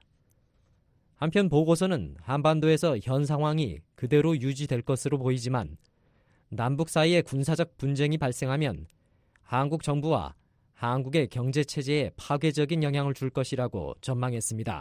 한편 보고서는 한반도에서 현 상황이 그대로 유지될 것으로 보이지만 남북 사이의 군사적 분쟁이 발생하면 한국 정부와 한국의 경제 체제에 파괴적인 영향을 줄 것이라고 전망했습니다.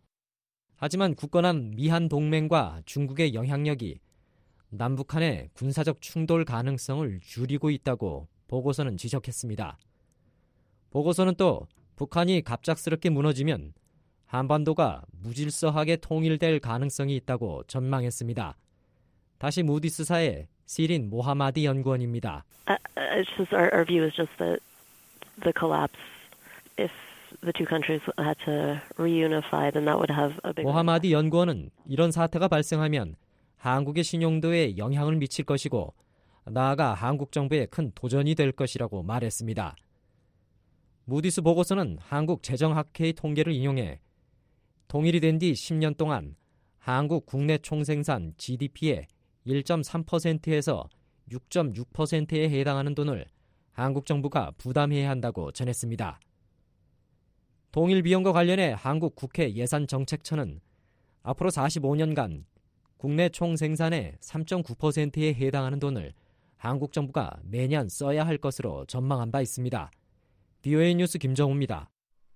하지만 굳건한 미한 동맹과 중국의 영향력이 남북한의 군사적 충돌 가능성을 줄이고 있다고 보고서는 지적했습니다. 보고서는 또 북한이 갑작스럽게 무너지면 한반도가 무질서하게 통일될 가능성이 있다고 전망했습니다. 다시 무디스사의 시린 모하마디 연구원입니다. Our view is just that the collapse, if the two countries had to reunify, then that would have a big. 모하마디 연구원은 이런 사태가 발생하면 한국의 신용도에 영향을 미칠 것이고 나아가 한국 정부에 큰 도전이 될 것이라고 말했습니다. 무디스 보고서는 한국 재정학회의 통계를 인용해 통일이 된 뒤 10년 동안 한국 국내 총생산 GDP의 1.3%에서 6.6%에 해당하는 돈을 한국 정부가 부담해야 한다고 전했습니다. 통일 비용과 관련해 한국 국회 예산정책처는 앞으로 45년간 국내 총생산의 3.9%에 해당하는 돈을 한국 정부가 매년 써야 할 것으로 전망한 바 있습니다. VOA 뉴스 김정우입니다.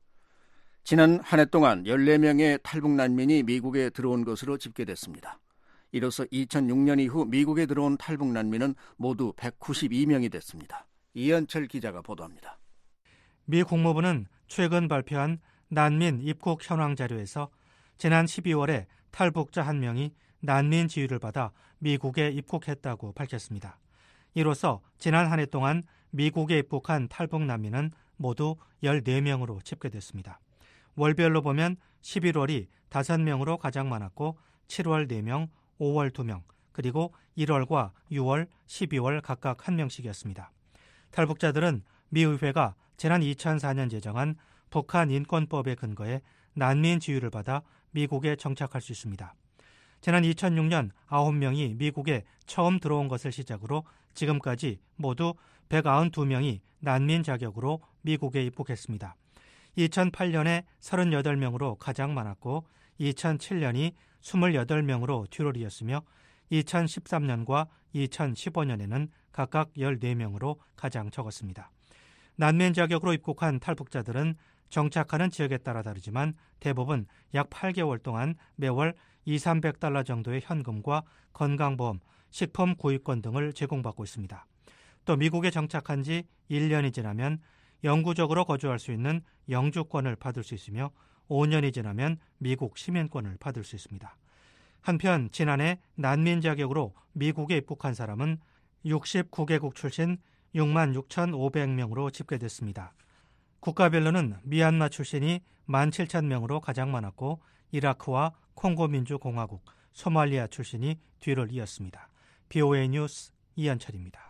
지난 한 해 동안 14명의 탈북 난민이 미국에 들어온 것으로 집계됐습니다. 이로써 2006년 이후 미국에 들어온 탈북 난민은 모두 192명이 됐습니다. 이현철 기자가 보도합니다. 미 국무부는 최근 발표한 난민 입국 현황 자료에서 지난 12월에 탈북자 1명이 난민 지위를 받아 미국에 입국했다고 밝혔습니다. 이로써 지난 한 해 동안 미국에 입국한 탈북 난민은 모두 14명으로 집계됐습니다. 월별로 보면 11월이 5명으로 가장 많았고 7월 4명, 5월 2명, 그리고 1월과 6월, 12월 각각 1명씩이었습니다. 탈북자들은 미 의회가 지난 2004년 제정한 북한 인권법에 근거해 난민 지위를 받아 미국에 정착할 수 있습니다. 지난 2006년 9명이 미국에 처음 들어온 것을 시작으로 지금까지 모두 192명이 난민 자격으로 미국에 입국했습니다. 2008년에 38명으로 가장 많았고 2007년이 28명으로 뒤를 이었으며 2013년과 2015년에는 각각 14명으로 가장 적었습니다. 난민 자격으로 입국한 탈북자들은 정착하는 지역에 따라 다르지만 대부분 약 8개월 동안 매월 $200-300 정도의 현금과 건강보험, 식품 구입권 등을 제공받고 있습니다. 또 미국에 정착한 지 1년이 지나면 영구적으로 거주할 수 있는 영주권을 받을 수 있으며 5년이 지나면 미국 시민권을 받을 수 있습니다. 한편 지난해 난민 자격으로 미국에 입국한 사람은 69개국 출신 66,500명으로 집계됐습니다. 국가별로는 미얀마 출신이 17,000명으로 가장 많았고 이라크와 콩고민주공화국, 소말리아 출신이 뒤를 이었습니다. BOA 뉴스 이현철입니다.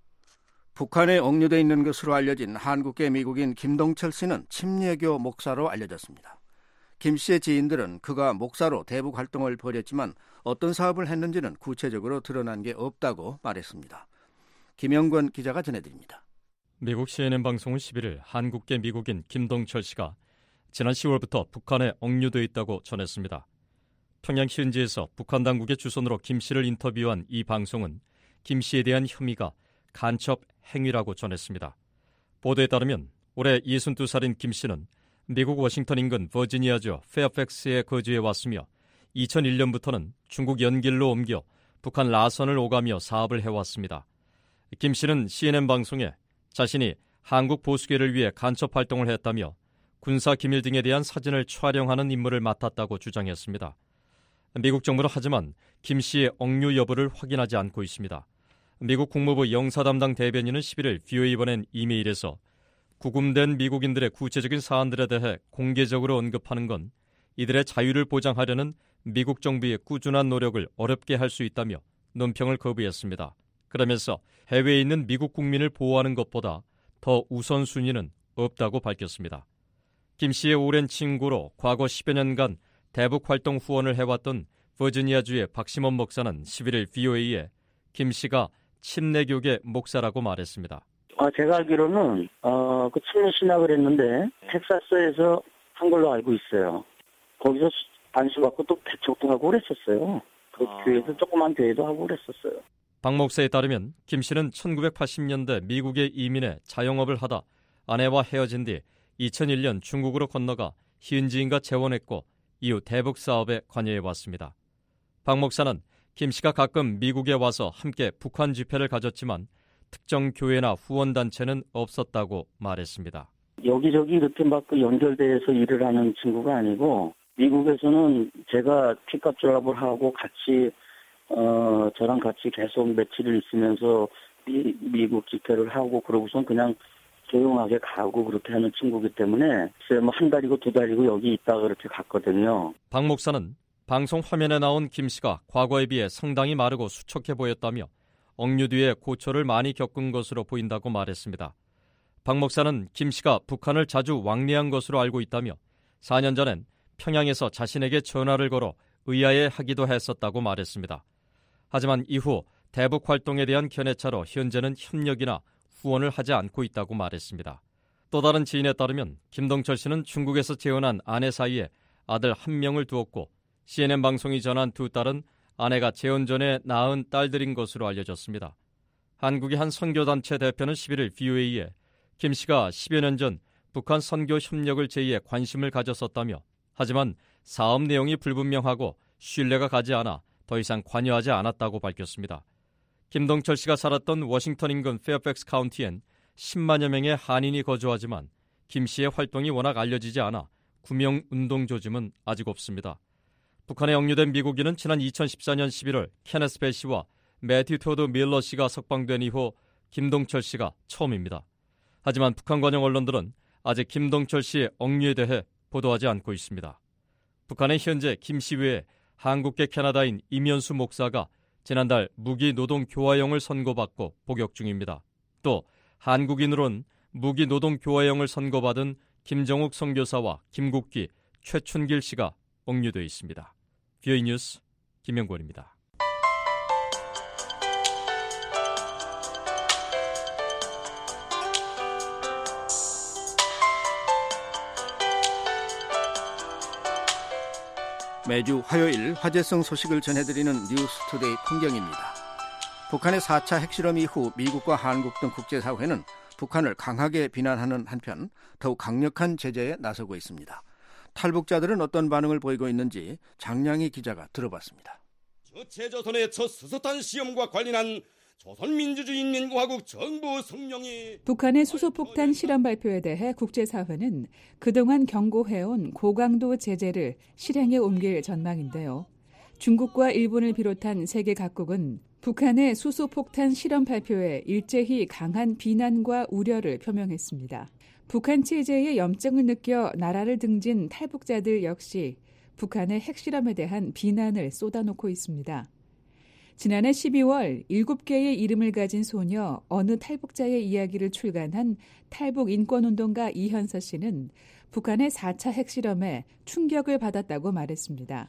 북한에 억류돼 있는 것으로 알려진 한국계 미국인 김동철 씨는 침례교 목사로 알려졌습니다. 김 씨의 지인들은 그가 목사로 대북 활동을 벌였지만 어떤 사업을 했는지는 구체적으로 드러난 게 없다고 말했습니다. 김영권 기자가 전해드립니다. 미국 CNN 방송은 11일 한국계 미국인 김동철 씨가 지난 10월부터 북한에 억류돼 있다고 전했습니다. 평양 현지에서 북한 당국의 주선으로 김 씨를 인터뷰한 이 방송은 김 씨에 대한 혐의가 간첩 행위라고 전했습니다. 보도에 따르면 올해 62살인 김 씨는 미국 워싱턴 인근 버지니아주 페어팩스에 거주해 왔으며 2001년부터는 중국 연길로 옮겨 북한 라선을 오가며 사업을 해왔습니다. 김 씨는 CNN 방송에 자신이 한국 보수계를 위해 간첩 활동을 했다며 군사 기밀 등에 대한 사진을 촬영하는 임무를 맡았다고 주장했습니다. 미국 정부는 하지만 김 씨의 억류 여부를 확인하지 않고 있습니다. 미국 국무부 영사 담당 대변인은 11일 VOA에 보낸 이메일에서 구금된 미국인들의 구체적인 사안들에 대해 공개적으로 언급하는 건 이들의 자유를 보장하려는 미국 정부의 꾸준한 노력을 어렵게 할 수 있다며 논평을 거부했습니다. 그러면서 해외에 있는 미국 국민을 보호하는 것보다 더 우선순위는 없다고 밝혔습니다. 김 씨의 오랜 친구로 과거 10여 년간 대북 활동 후원을 해왔던 버지니아주의 박시몬 목사는 11일 VOA에 김 씨가 침례교계 목사라고 말했습니다. 제가 알기로는 그 침례 신학을 했는데 텍사스에서 한 걸로 알고 있어요. 거기서 안수받고 또 대척도 하고 그랬었어요. 그 교회도 조그만 교회도 하고 그랬었어요. 박 목사에 따르면 김 씨는 1980년대 미국에 이민해 자영업을 하다 아내와 헤어진 뒤 2001년 중국으로 건너가 현지인과 재혼했고 이후 대북 사업에 관여해왔습니다. 박 목사는 김 씨가 가끔 미국에 와서 함께 북한 집회를 가졌지만 특정 교회나 후원단체는 없었다고 말했습니다. 여기저기 이렇게 막 연결돼서 일을 하는 친구가 아니고 미국에서는 제가 픽업 졸업을 하고 같이 저랑 같이 계속 며칠을 있으면서 미국 집회를 하고 그러고선 그냥 조용하게 가고 그렇게 하는 친구이기 때문에 뭐 한 달이고 두 달이고 여기 있다가 그렇게 갔거든요. 박 목사는 방송 화면에 나온 김 씨가 과거에 비해 상당히 마르고 수척해 보였다며 억류 뒤에 고초를 많이 겪은 것으로 보인다고 말했습니다. 박 목사는 김 씨가 북한을 자주 왕래한 것으로 알고 있다며 4년 전엔 평양에서 자신에게 전화를 걸어 의아해하기도 했었다고 말했습니다. 하지만 이후 대북 활동에 대한 견해차로 현재는 협력이나 후원을 하지 않고 있다고 말했습니다. 또 다른 지인에 따르면 김동철 씨는 중국에서 재혼한 아내 사이에 아들 한 명을 두었고 CNN 방송이 전한 두 딸은 아내가 재혼 전에 낳은 딸들인 것으로 알려졌습니다. 한국의 한 선교단체 대표는 11일 VOA에 김 씨가 10여 년 전 북한 선교 협력을 제의해 관심을 가졌었다며 하지만 사업 내용이 불분명하고 신뢰가 가지 않아 더 이상 관여하지 않았다고 밝혔습니다. 김동철 씨가 살았던 워싱턴 인근 페어팩스 카운티엔 10만여 명의 한인이 거주하지만 김 씨의 활동이 워낙 알려지지 않아 구명 운동 조짐은 아직 없습니다. 북한에 억류된 미국인은 지난 2014년 11월 케네스 배 씨와 매튜 토드 밀러 씨가 석방된 이후 김동철 씨가 처음입니다. 하지만 북한 관영 언론들은 아직 김동철 씨의 억류에 대해 보도하지 않고 있습니다. 북한은 현재 김 씨 외에 한국계 캐나다인 임현수 목사가 지난달 무기 노동 교화형을 선고받고 복역 중입니다. 또 한국인으론 무기 노동 교화형을 선고받은 김정욱 선교사와 김국기, 최춘길 씨가 억류되어 있습니다. VOA 뉴스 김영권입니다. 매주 화요일 화제성 소식을 전해드리는 뉴스투데이 풍경입니다. 북한의 4차 핵실험 이후 미국과 한국 등 국제사회는 북한을 강하게 비난하는 한편 더욱 강력한 제재에 나서고 있습니다. 탈북자들은 어떤 반응을 보이고 있는지 장량희 기자가 들어봤습니다. 저체조선의 첫 수소탄 시험과 관련한 조선민주주의인민공화국 정부 성명이 북한의 수소폭탄 실험 발표에 대해 국제사회는 그동안 경고해온 고강도 제재를 실행에 옮길 전망인데요. 중국과 일본을 비롯한 세계 각국은 북한의 수소폭탄 실험 발표에 일제히 강한 비난과 우려를 표명했습니다. 북한 체제의 염증을 느껴 나라를 등진 탈북자들 역시 북한의 핵실험에 대한 비난을 쏟아놓고 있습니다. 지난해 12월 7개의 이름을 가진 소녀 어느 탈북자의 이야기를 출간한 탈북인권운동가 이현서 씨는 북한의 4차 핵실험에 충격을 받았다고 말했습니다.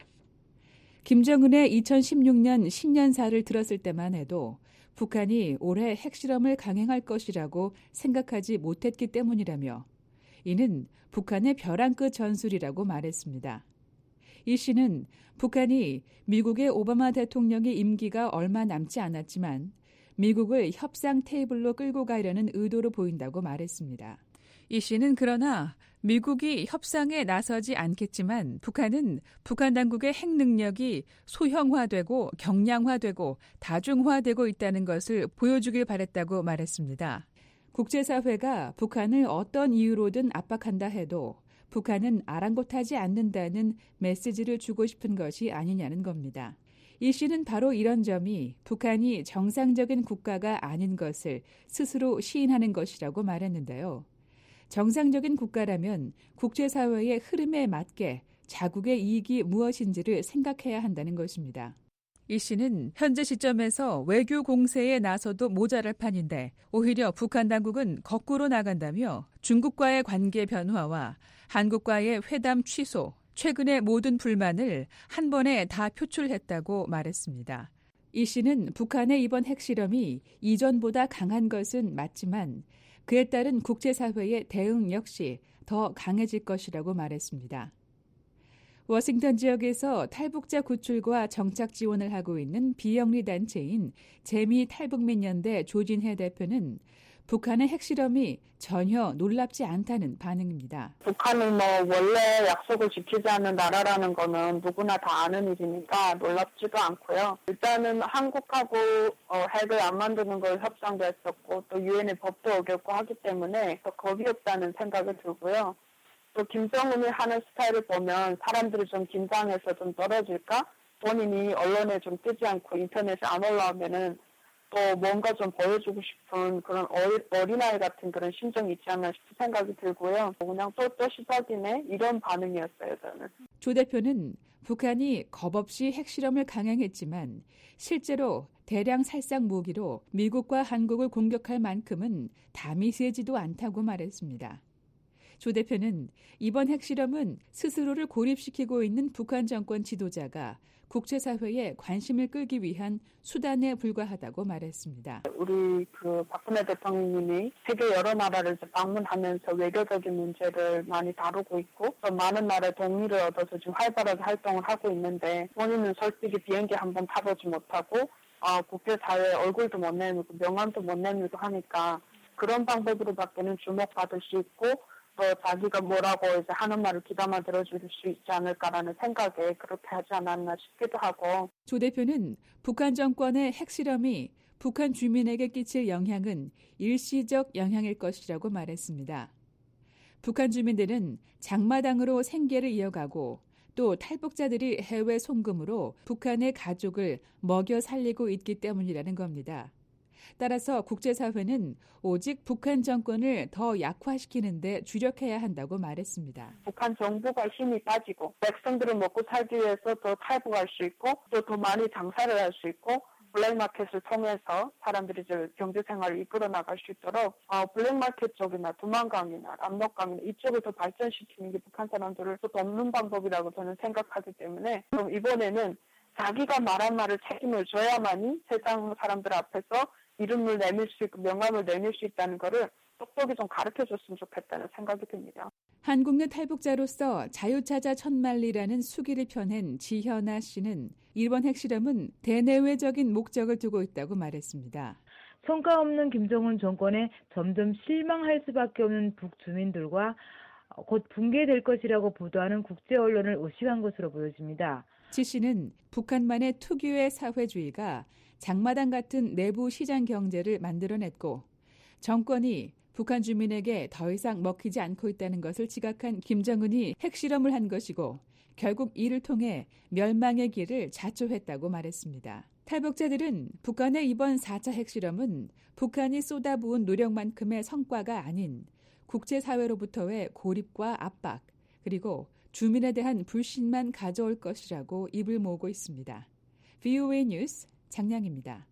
김정은의 2016년 신년사를 들었을 때만 해도 북한이 올해 핵실험을 강행할 것이라고 생각하지 못했기 때문이라며 이는 북한의 벼랑 끝 전술이라고 말했습니다. 이 씨는 북한이 미국의 오바마 대통령의 임기가 얼마 남지 않았지만 미국을 협상 테이블로 끌고 가려는 의도로 보인다고 말했습니다. 이 씨는 그러나 미국이 협상에 나서지 않겠지만 북한은 북한 당국의 핵 능력이 소형화되고 경량화되고 다중화되고 있다는 것을 보여주길 바랬다고 말했습니다. 국제사회가 북한을 어떤 이유로든 압박한다 해도 북한은 아랑곳하지 않는다는 메시지를 주고 싶은 것이 아니냐는 겁니다. 이 씨는 바로 이런 점이 북한이 정상적인 국가가 아닌 것을 스스로 시인하는 것이라고 말했는데요. 정상적인 국가라면 국제사회의 흐름에 맞게 자국의 이익이 무엇인지를 생각해야 한다는 것입니다. 이 씨는 현재 시점에서 외교 공세에 나서도 모자랄 판인데 오히려 북한 당국은 거꾸로 나간다며 중국과의 관계 변화와 한국과의 회담 취소, 최근의 모든 불만을 한 번에 다 표출했다고 말했습니다. 이 씨는 북한의 이번 핵실험이 이전보다 강한 것은 맞지만 그에 따른 국제사회의 대응 역시 더 강해질 것이라고 말했습니다. 워싱턴 지역에서 탈북자 구출과 정착 지원을 하고 있는 비영리 단체인 재미 탈북민연대 조진혜 대표는 북한의 핵실험이 전혀 놀랍지 않다는 반응입니다. 북한은 원래 약속을 지키지 않는 나라라는 거는 누구나 다 아는 일이니까 놀랍지도 않고요. 일단은 한국하고 핵을 안 만드는 걸 협상도 했었고 또 유엔의 법도 어겼고 하기 때문에 더 겁이 없다는 생각이 들고요. 또 김정은이 하는 스타일을 보면 사람들이 좀 긴장해서 좀 떨어질까? 본인이 언론에 좀 뜨지 않고 인터넷에 안 올라오면은 또 뭔가 좀 보여주고 싶은 그런 어린아이 같은 그런 심정이 있지 않나 싶은 생각이 들고요. 그냥 또 시작이네 이런 반응이었어요, 저는. 조 대표는 북한이 겁없이 핵실험을 강행했지만 실제로 대량 살상 무기로 미국과 한국을 공격할 만큼은 담이 세지도 않다고 말했습니다. 조 대표는 이번 핵실험은 스스로를 고립시키고 있는 북한 정권 지도자가 국제사회에 관심을 끌기 위한 수단에 불과하다고 말했습니다. 우리 박근혜 대통령님이 세계 여러 나라를 방문하면서 외교적인 문제를 많이 다루고 있고 또 많은 나라의 동의를 얻어서 지금 활발하게 활동을 하고 있는데 본인은 솔직히 비행기 한번 타보지 못하고 국제사회에 얼굴도 못 내밀고 명함도 못 내밀고 하니까 그런 방법으로밖에는 주목받을 수 있고 또 자기가 뭐라고 이제 하는 말을 귀담아 들어줄 수 있지 않을까라는 생각에 그렇게 하지 않았나 싶기도 하고. 조 대표는 북한 정권의 핵실험이 북한 주민에게 끼칠 영향은 일시적 영향일 것이라고 말했습니다. 북한 주민들은 장마당으로 생계를 이어가고 또 탈북자들이 해외 송금으로 북한의 가족을 먹여 살리고 있기 때문이라는 겁니다. 따라서 국제사회는 오직 북한 정권을 더 약화시키는 데 주력해야 한다고 말했습니다. 북한 정부가 힘이 빠지고 백성들을 먹고 살기 위해서 더 탈북할 수 있고 또 더 많이 장사를 할 수 있고 블랙마켓을 통해서 사람들이 이제 경제생활을 이끌어 나갈 수 있도록 블랙마켓 쪽이나 두만강이나 압록강이나 이쪽을 더 발전시키는 게 북한 사람들을 또 돕는 방법이라고 저는 생각하기 때문에 그럼 이번에는 자기가 말한 말을 책임을 져야만이 세상 사람들 앞에서 이름을 내밀 수 있고 명함을 내밀 수 있다는 거를 똑똑히 좀 가르쳐줬으면 좋겠다는 생각이 듭니다. 한국 내 탈북자로서 자유찾아 천만리라는 수기를 펴낸 지현아 씨는 이번 핵실험은 대내외적인 목적을 두고 있다고 말했습니다. 성과 없는 김정은 정권에 점점 실망할 수밖에 없는 북주민들과 곧 붕괴될 것이라고 보도하는 국제 언론을 의식한 것으로 보여집니다. 지 씨는 북한만의 특유의 사회주의가 장마당 같은 내부 시장 경제를 만들어냈고 정권이 북한 주민에게 더 이상 먹히지 않고 있다는 것을 지각한 김정은이 핵실험을 한 것이고 결국 이를 통해 멸망의 길을 자초했다고 말했습니다. 탈북자들은 북한의 이번 4차 핵실험은 북한이 쏟아부은 노력만큼의 성과가 아닌 국제사회로부터의 고립과 압박 그리고 주민에 대한 불신만 가져올 것이라고 입을 모으고 있습니다. VOA 뉴스 장량입니다.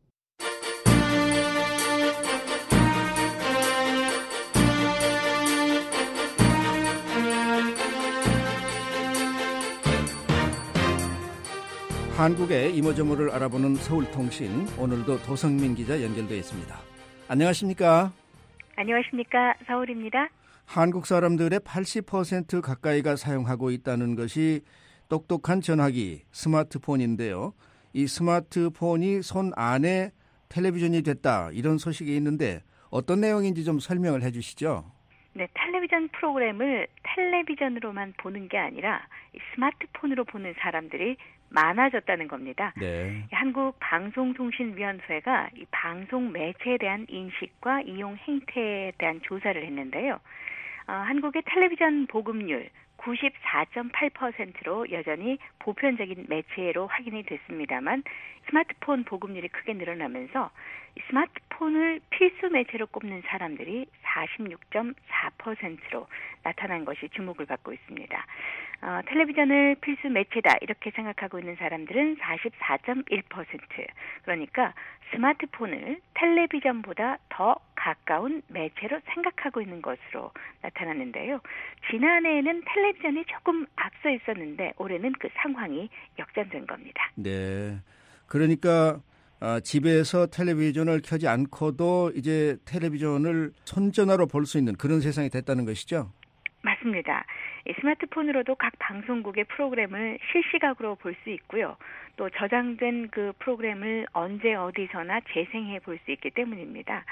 한국의 이모저모를 알아보는 서울통신, 오늘도 도성민 기자 연결되어 있습니다. 안녕하십니까? 안녕하십니까? 서울입니다. 한국 사람들의 80% 가까이가 사용하고 있다는 것이 똑똑한 전화기, 스마트폰인데요. 이 스마트폰이 손 안에 텔레비전이 됐다, 이런 소식이 있는데 어떤 내용인지 좀 설명을 해 주시죠. 네, 텔레비전 프로그램을 텔레비전으로만 보는 게 아니라 스마트폰으로 보는 사람들이 많아졌다는 겁니다. 네. 한국방송통신위원회가 이 방송 매체에 대한 인식과 이용 행태에 대한 조사를 했는데요. 한국의 텔레비전 보급률 94.8%로 여전히 보편적인 매체로 확인이 됐습니다만 스마트폰 보급률이 크게 늘어나면서 스마트폰을 필수 매체로 꼽는 사람들이 46.4%로 나타난 것이 주목을 받고 있습니다. 텔레비전을 필수 매체다 이렇게 생각하고 있는 사람들은 44.1%, 그러니까 스마트폰을 텔레비전보다 더 가까운 매체로 생각하고 있는 것으로 나타났는데요. 지난해에는 텔레비전이 조금 앞서 있었는데 올해는 그 상황이 역전된 겁니다. 네, 그러니까 집에서 텔레비전을 켜지 않고도 이제 텔레비전을 손전화로 볼 수 있는 그런 세상이 됐다는 것이죠? 맞습니다. 스마트폰으로도 각 방송국의 프로그램을 실시각으로 볼 수 있고요. 또 저장된 그 프로그램을 언제 어디서나 재생해 볼 수 있기 때문입니다.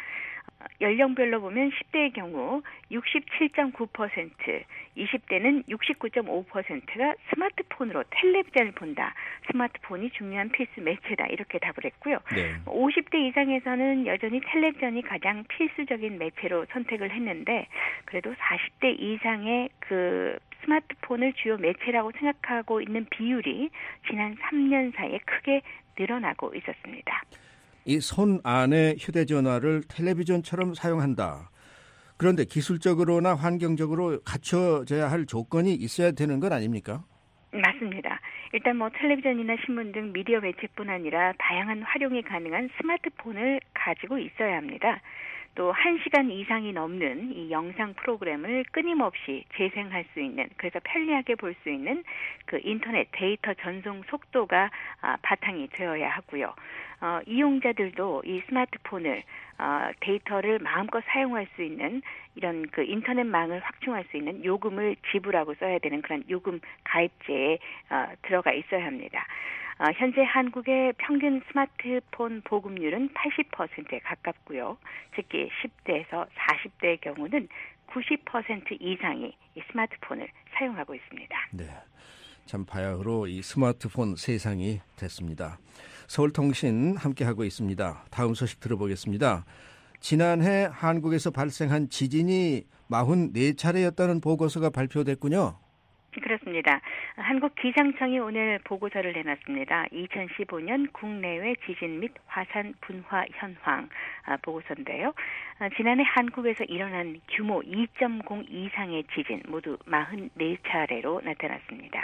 연령별로 보면 10대의 경우 67.9%, 20대는 69.5%가 스마트폰으로 텔레비전을 본다. 스마트폰이 중요한 필수 매체다. 이렇게 답을 했고요. 네. 50대 이상에서는 여전히 텔레비전이 가장 필수적인 매체로 선택을 했는데 그래도 40대 이상의 그 스마트폰을 주요 매체라고 생각하고 있는 비율이 지난 3년 사이에 크게 늘어나고 있었습니다. 이 손 안에 휴대전화를 텔레비전처럼 사용한다. 그런데 기술적으로나 환경적으로 갖춰져야 할 조건이 있어야 되는 건 아닙니까? 맞습니다. 일단 텔레비전이나 신문 등 미디어 매체뿐 아니라 다양한 활용이 가능한 스마트폰을 가지고 있어야 합니다. 또 1시간 이상이 넘는 이 영상 프로그램을 끊임없이 재생할 수 있는, 그래서 편리하게 볼 수 있는 그 인터넷 데이터 전송 속도가 바탕이 되어야 하고요. 이용자들도 이 스마트폰을 데이터를 마음껏 사용할 수 있는 이런 그 인터넷망을 확충할 수 있는 요금을 지불하고 써야 되는 그런 요금 가입제에 들어가 있어야 합니다. 현재 한국의 평균 스마트폰 보급률은 80%에 가깝고요. 특히 10대에서 40대의 경우는 90% 이상이 이 스마트폰을 사용하고 있습니다. 네, 참 바야흐로 이 스마트폰 세상이 됐습니다. 서울통신 함께하고 있습니다. 다음 소식 들어보겠습니다. 지난해 한국에서 발생한 지진이 44차례였다는 보고서가 발표됐군요. 그렇습니다. 한국기상청이 오늘 보고서를 내놨습니다. 2015년 국내외 지진 및 화산 분화 현황 보고서인데요. 지난해 한국에서 일어난 규모 2.0 이상의 지진 모두 44차례로 나타났습니다.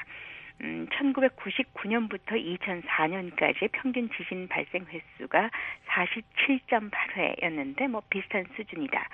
1999년부터 2004년까지 평균 지진 발생 횟수가 47.8회였는데 비슷한 수준이다.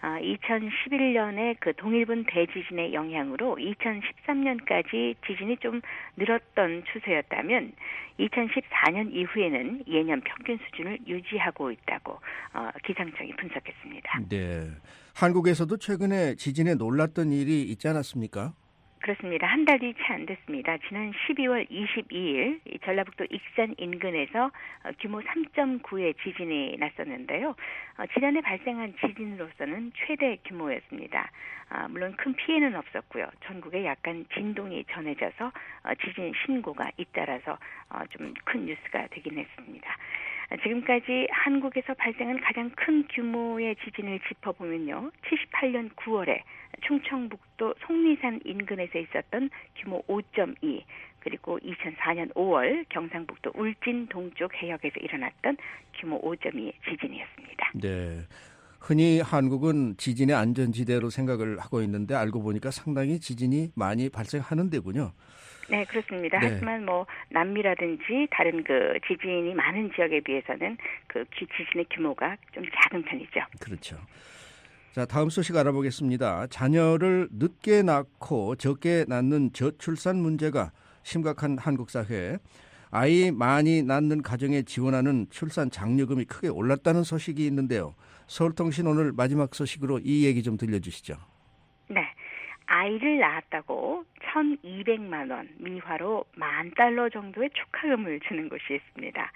2011년에 그 동일본 대지진의 영향으로 2013년까지 지진이 좀 늘었던 추세였다면 2014년 이후에는 예년 평균 수준을 유지하고 있다고 기상청이 분석했습니다. 네, 한국에서도 최근에 지진에 놀랐던 일이 있지 않았습니까? 그렇습니다. 한 달이 채 안 됐습니다. 지난 12월 22일 전라북도 익산 인근에서 규모 3.9의 지진이 났었는데요. 지난해 발생한 지진으로서는 최대 규모였습니다. 물론 큰 피해는 없었고요. 전국에 약간 진동이 전해져서 지진 신고가 잇따라서 좀 큰 뉴스가 되긴 했습니다. 지금까지 한국에서 발생한 가장 큰 규모의 지진을 짚어보면요. 78년 9월에 충청북도 속리산 인근에서 있었던 규모 5.2, 그리고 2004년 5월 경상북도 울진 동쪽 해역에서 일어났던 규모 5.2의 지진이었습니다. 네, 흔히 한국은 지진의 안전지대로 생각을 하고 있는데 알고 보니까 상당히 지진이 많이 발생하는 데군요. 네, 그렇습니다. 네. 하지만 남미라든지 다른 그 지진이 많은 지역에 비해서는 그 지진의 규모가 좀 작은 편이죠. 그렇죠. 자, 다음 소식 알아보겠습니다. 자녀를 늦게 낳고 적게 낳는 저출산 문제가 심각한 한국 사회에 아이 많이 낳는 가정에 지원하는 출산 장려금이 크게 올랐다는 소식이 있는데요. 서울통신 오늘 마지막 소식으로 이 얘기 좀 들려주시죠. 네. 아이를 낳았다고 1,200만 원, 미화로 $10,000 정도의 축하금을 주는 곳이 있습니다.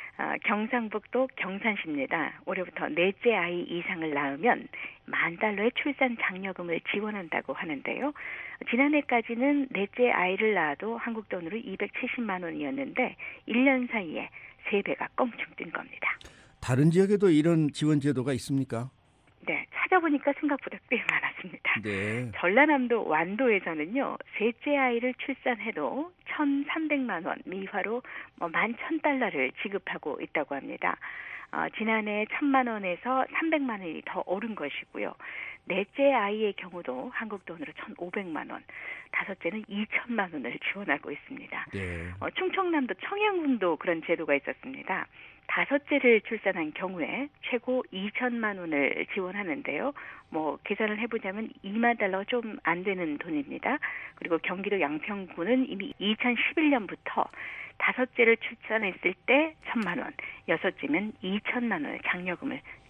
경상북도 경산시입니다. 올해부터 넷째 아이 이상을 낳으면 $10,000의 출산 장려금을 지원한다고 하는데요. 지난해까지는 넷째 아이를 낳아도 한국 돈으로 270만 원이었는데 1년 사이에 3배가 껑충 뛴 겁니다. 다른 지역에도 이런 지원 제도가 있습니까? 네, 찾아보니까 생각보다 꽤 많았습니다. 네. 전라남도 완도에서는요, 셋째 아이를 출산해도 1,300만 원, 미화로 $11,000를 지급하고 있다고 합니다. 지난해 1,000만 원에서 300만 원이 더 오른 것이고요. 넷째 아이의 경우도 한국 돈으로 1,500만 원, 다섯째는 2,000만 원을 지원하고 있습니다. 네. 충청남도 청양군도 그런 제도가 있었습니다. 다섯째를 출산한 경우에 최고 2,000만 원을 지원하는데요. 계산을 해보자면 $20,000 좀 안 되는 돈입니다. 그리고 경기도 양평군은 이미 2011년부터 다섯째를 출산했을 때 1,000만 원, 여섯째면 2,000만 원의 장려금을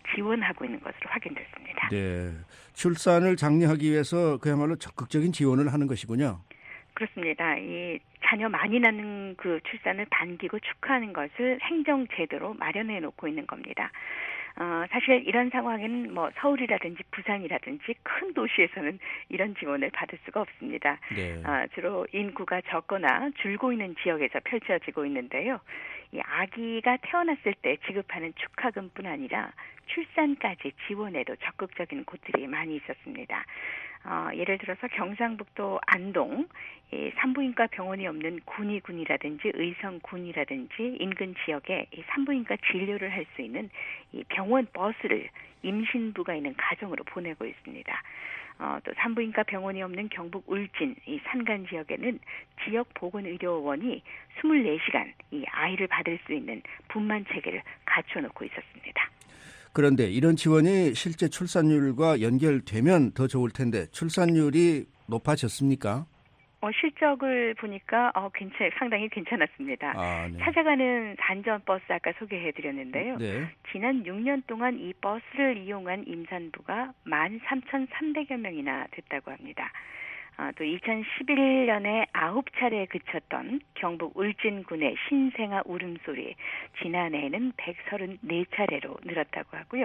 지원하고 있는 것으로 확인됐습니다. 네, 출산을 장려하기 위해서 그야말로 적극적인 지원을 하는 것이군요. 그렇습니다. 이 자녀 많이 낳는 그 출산을 반기고 축하하는 것을 행정 제도로 마련해 놓고 있는 겁니다. 사실 이런 상황에는 뭐 서울이라든지 부산이라든지 큰 도시에서는 이런 지원을 받을 수가 없습니다. 네. 주로 인구가 적거나 줄고 있는 지역에서 펼쳐지고 있는데요. 이 아기가 태어났을 때 지급하는 축하금뿐 아니라 출산까지 지원에도 적극적인 곳들이 많이 있었습니다. 예를 들어서 경상북도 안동 산부인과 병원이 없는 군이군이라든지 의성군이라든지 인근 지역에 이 산부인과 진료를 할 수 있는 이 병원 버스를 임신부가 있는 가정으로 보내고 있습니다. 또 산부인과 병원이 없는 경북 울진 이 산간 지역에는 지역 보건의료원이 24시간 이 아이를 받을 수 있는 분만 체계를 갖춰놓고 있었습니다. 그런데 이런 지원이 실제 출산율과 연결되면 더 좋을 텐데 출산율이 높아졌습니까? 실적을 보니까 상당히 괜찮았습니다. 네. 찾아가는 산전버스 아까 소개해드렸는데요. 네. 지난 6년 동안 이 버스를 이용한 임산부가 13,300여 명이나 됐다고 합니다. 또 2011년에 9차례에 그쳤던 경북 울진군의 신생아 울음소리 지난해에는 134차례로 늘었다고 하고요.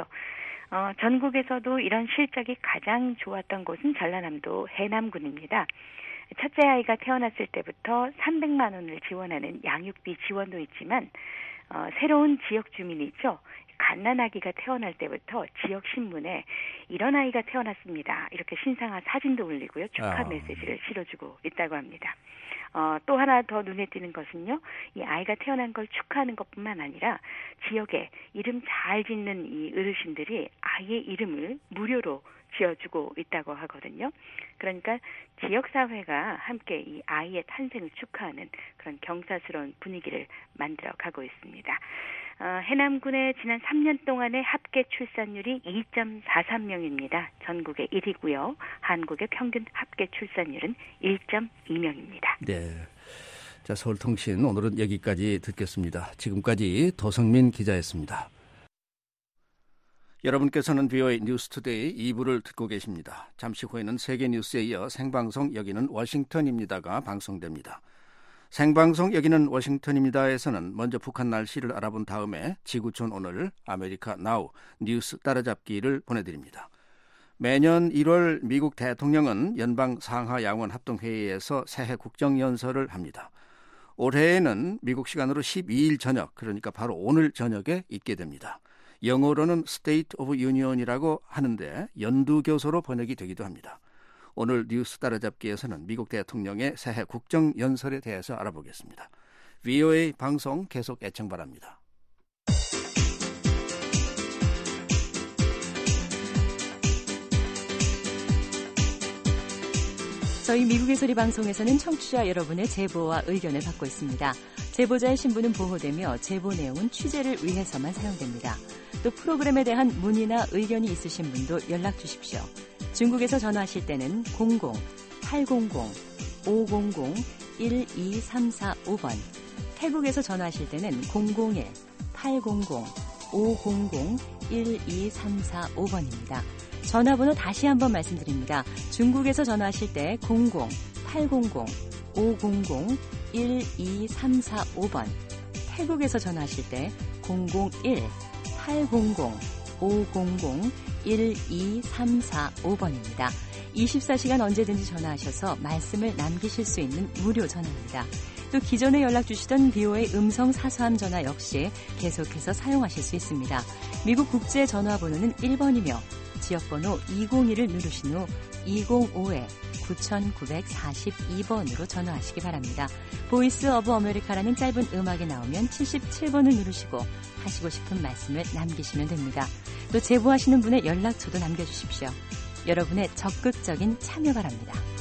전국에서도 이런 실적이 가장 좋았던 곳은 전라남도 해남군입니다. 첫째 아이가 태어났을 때부터 300만 원을 지원하는 양육비 지원도 있지만 새로운 지역 주민이 있죠. 갓난아기가 태어날 때부터 지역 신문에 이런 아이가 태어났습니다. 이렇게 신상아 사진도 올리고요. 축하 메시지를 실어주고 있다고 합니다. 또 하나 더 눈에 띄는 것은요. 이 아이가 태어난 걸 축하하는 것뿐만 아니라 지역에 이름 잘 짓는 이 어르신들이 아이의 이름을 무료로 지어주고 있다고 하거든요. 그러니까 지역사회가 함께 이 아이의 탄생을 축하하는 그런 경사스러운 분위기를 만들어 가고 있습니다. 해남군의 지난 3년 동안의 합계 출산율이 2.43명입니다. 전국의 1위고요. 한국의 평균 합계 출산율은 1.2명입니다. 네. 자, 서울통신 오늘은 여기까지 듣겠습니다. 지금까지 도성민 기자였습니다. 여러분께서는 VOA 뉴스투데이 2부를 듣고 계십니다. 잠시 후에는 세계뉴스에 이어 생방송 여기는 워싱턴입니다가 방송됩니다. 생방송 여기는 워싱턴입니다에서는 먼저 북한 날씨를 알아본 다음에 지구촌 오늘 아메리카 나우 뉴스 따라잡기를 보내드립니다. 매년 1월 미국 대통령은 연방 상하 양원 합동회의에서 새해 국정연설을 합니다. 올해에는 미국 시간으로 12일 저녁, 그러니까 바로 오늘 저녁에 있게 됩니다. 영어로는 State of Union이라고 하는데 연두교소로 번역이 되기도 합니다. 오늘 뉴스 따라잡기에서는 미국 대통령의 새해 국정연설에 대해서 알아보겠습니다. VOA 방송 계속 애청 바랍니다. 저희 미국의 소리 방송에서는 청취자 여러분의 제보와 의견을 받고 있습니다. 제보자의 신분은 보호되며 제보 내용은 취재를 위해서만 사용됩니다. 또 프로그램에 대한 문의나 의견이 있으신 분도 연락 주십시오. 중국에서 전화하실 때는 00-800-500-12345번, 태국에서 전화하실 때는 001-800-500-12345번입니다. 전화번호 다시 한번 말씀드립니다. 중국에서 전화하실 때 00800-500-12345번, 태국에서 전화하실 때 001-800-500-12345번입니다. 24시간 언제든지 전화하셔서 말씀을 남기실 수 있는 무료 전화입니다. 또 기존에 연락 주시던 BOA 음성 사서함 전화 역시 계속해서 사용하실 수 있습니다. 미국 국제 전화번호는 1번이며 지역번호 202를 누르신 후 205-9942번으로 전화하시기 바랍니다. 보이스 오브 아메리카라는 짧은 음악이 나오면 77번을 누르시고 하시고 싶은 말씀을 남기시면 됩니다. 또 제보하시는 분의 연락처도 남겨주십시오. 여러분의 적극적인 참여 바랍니다.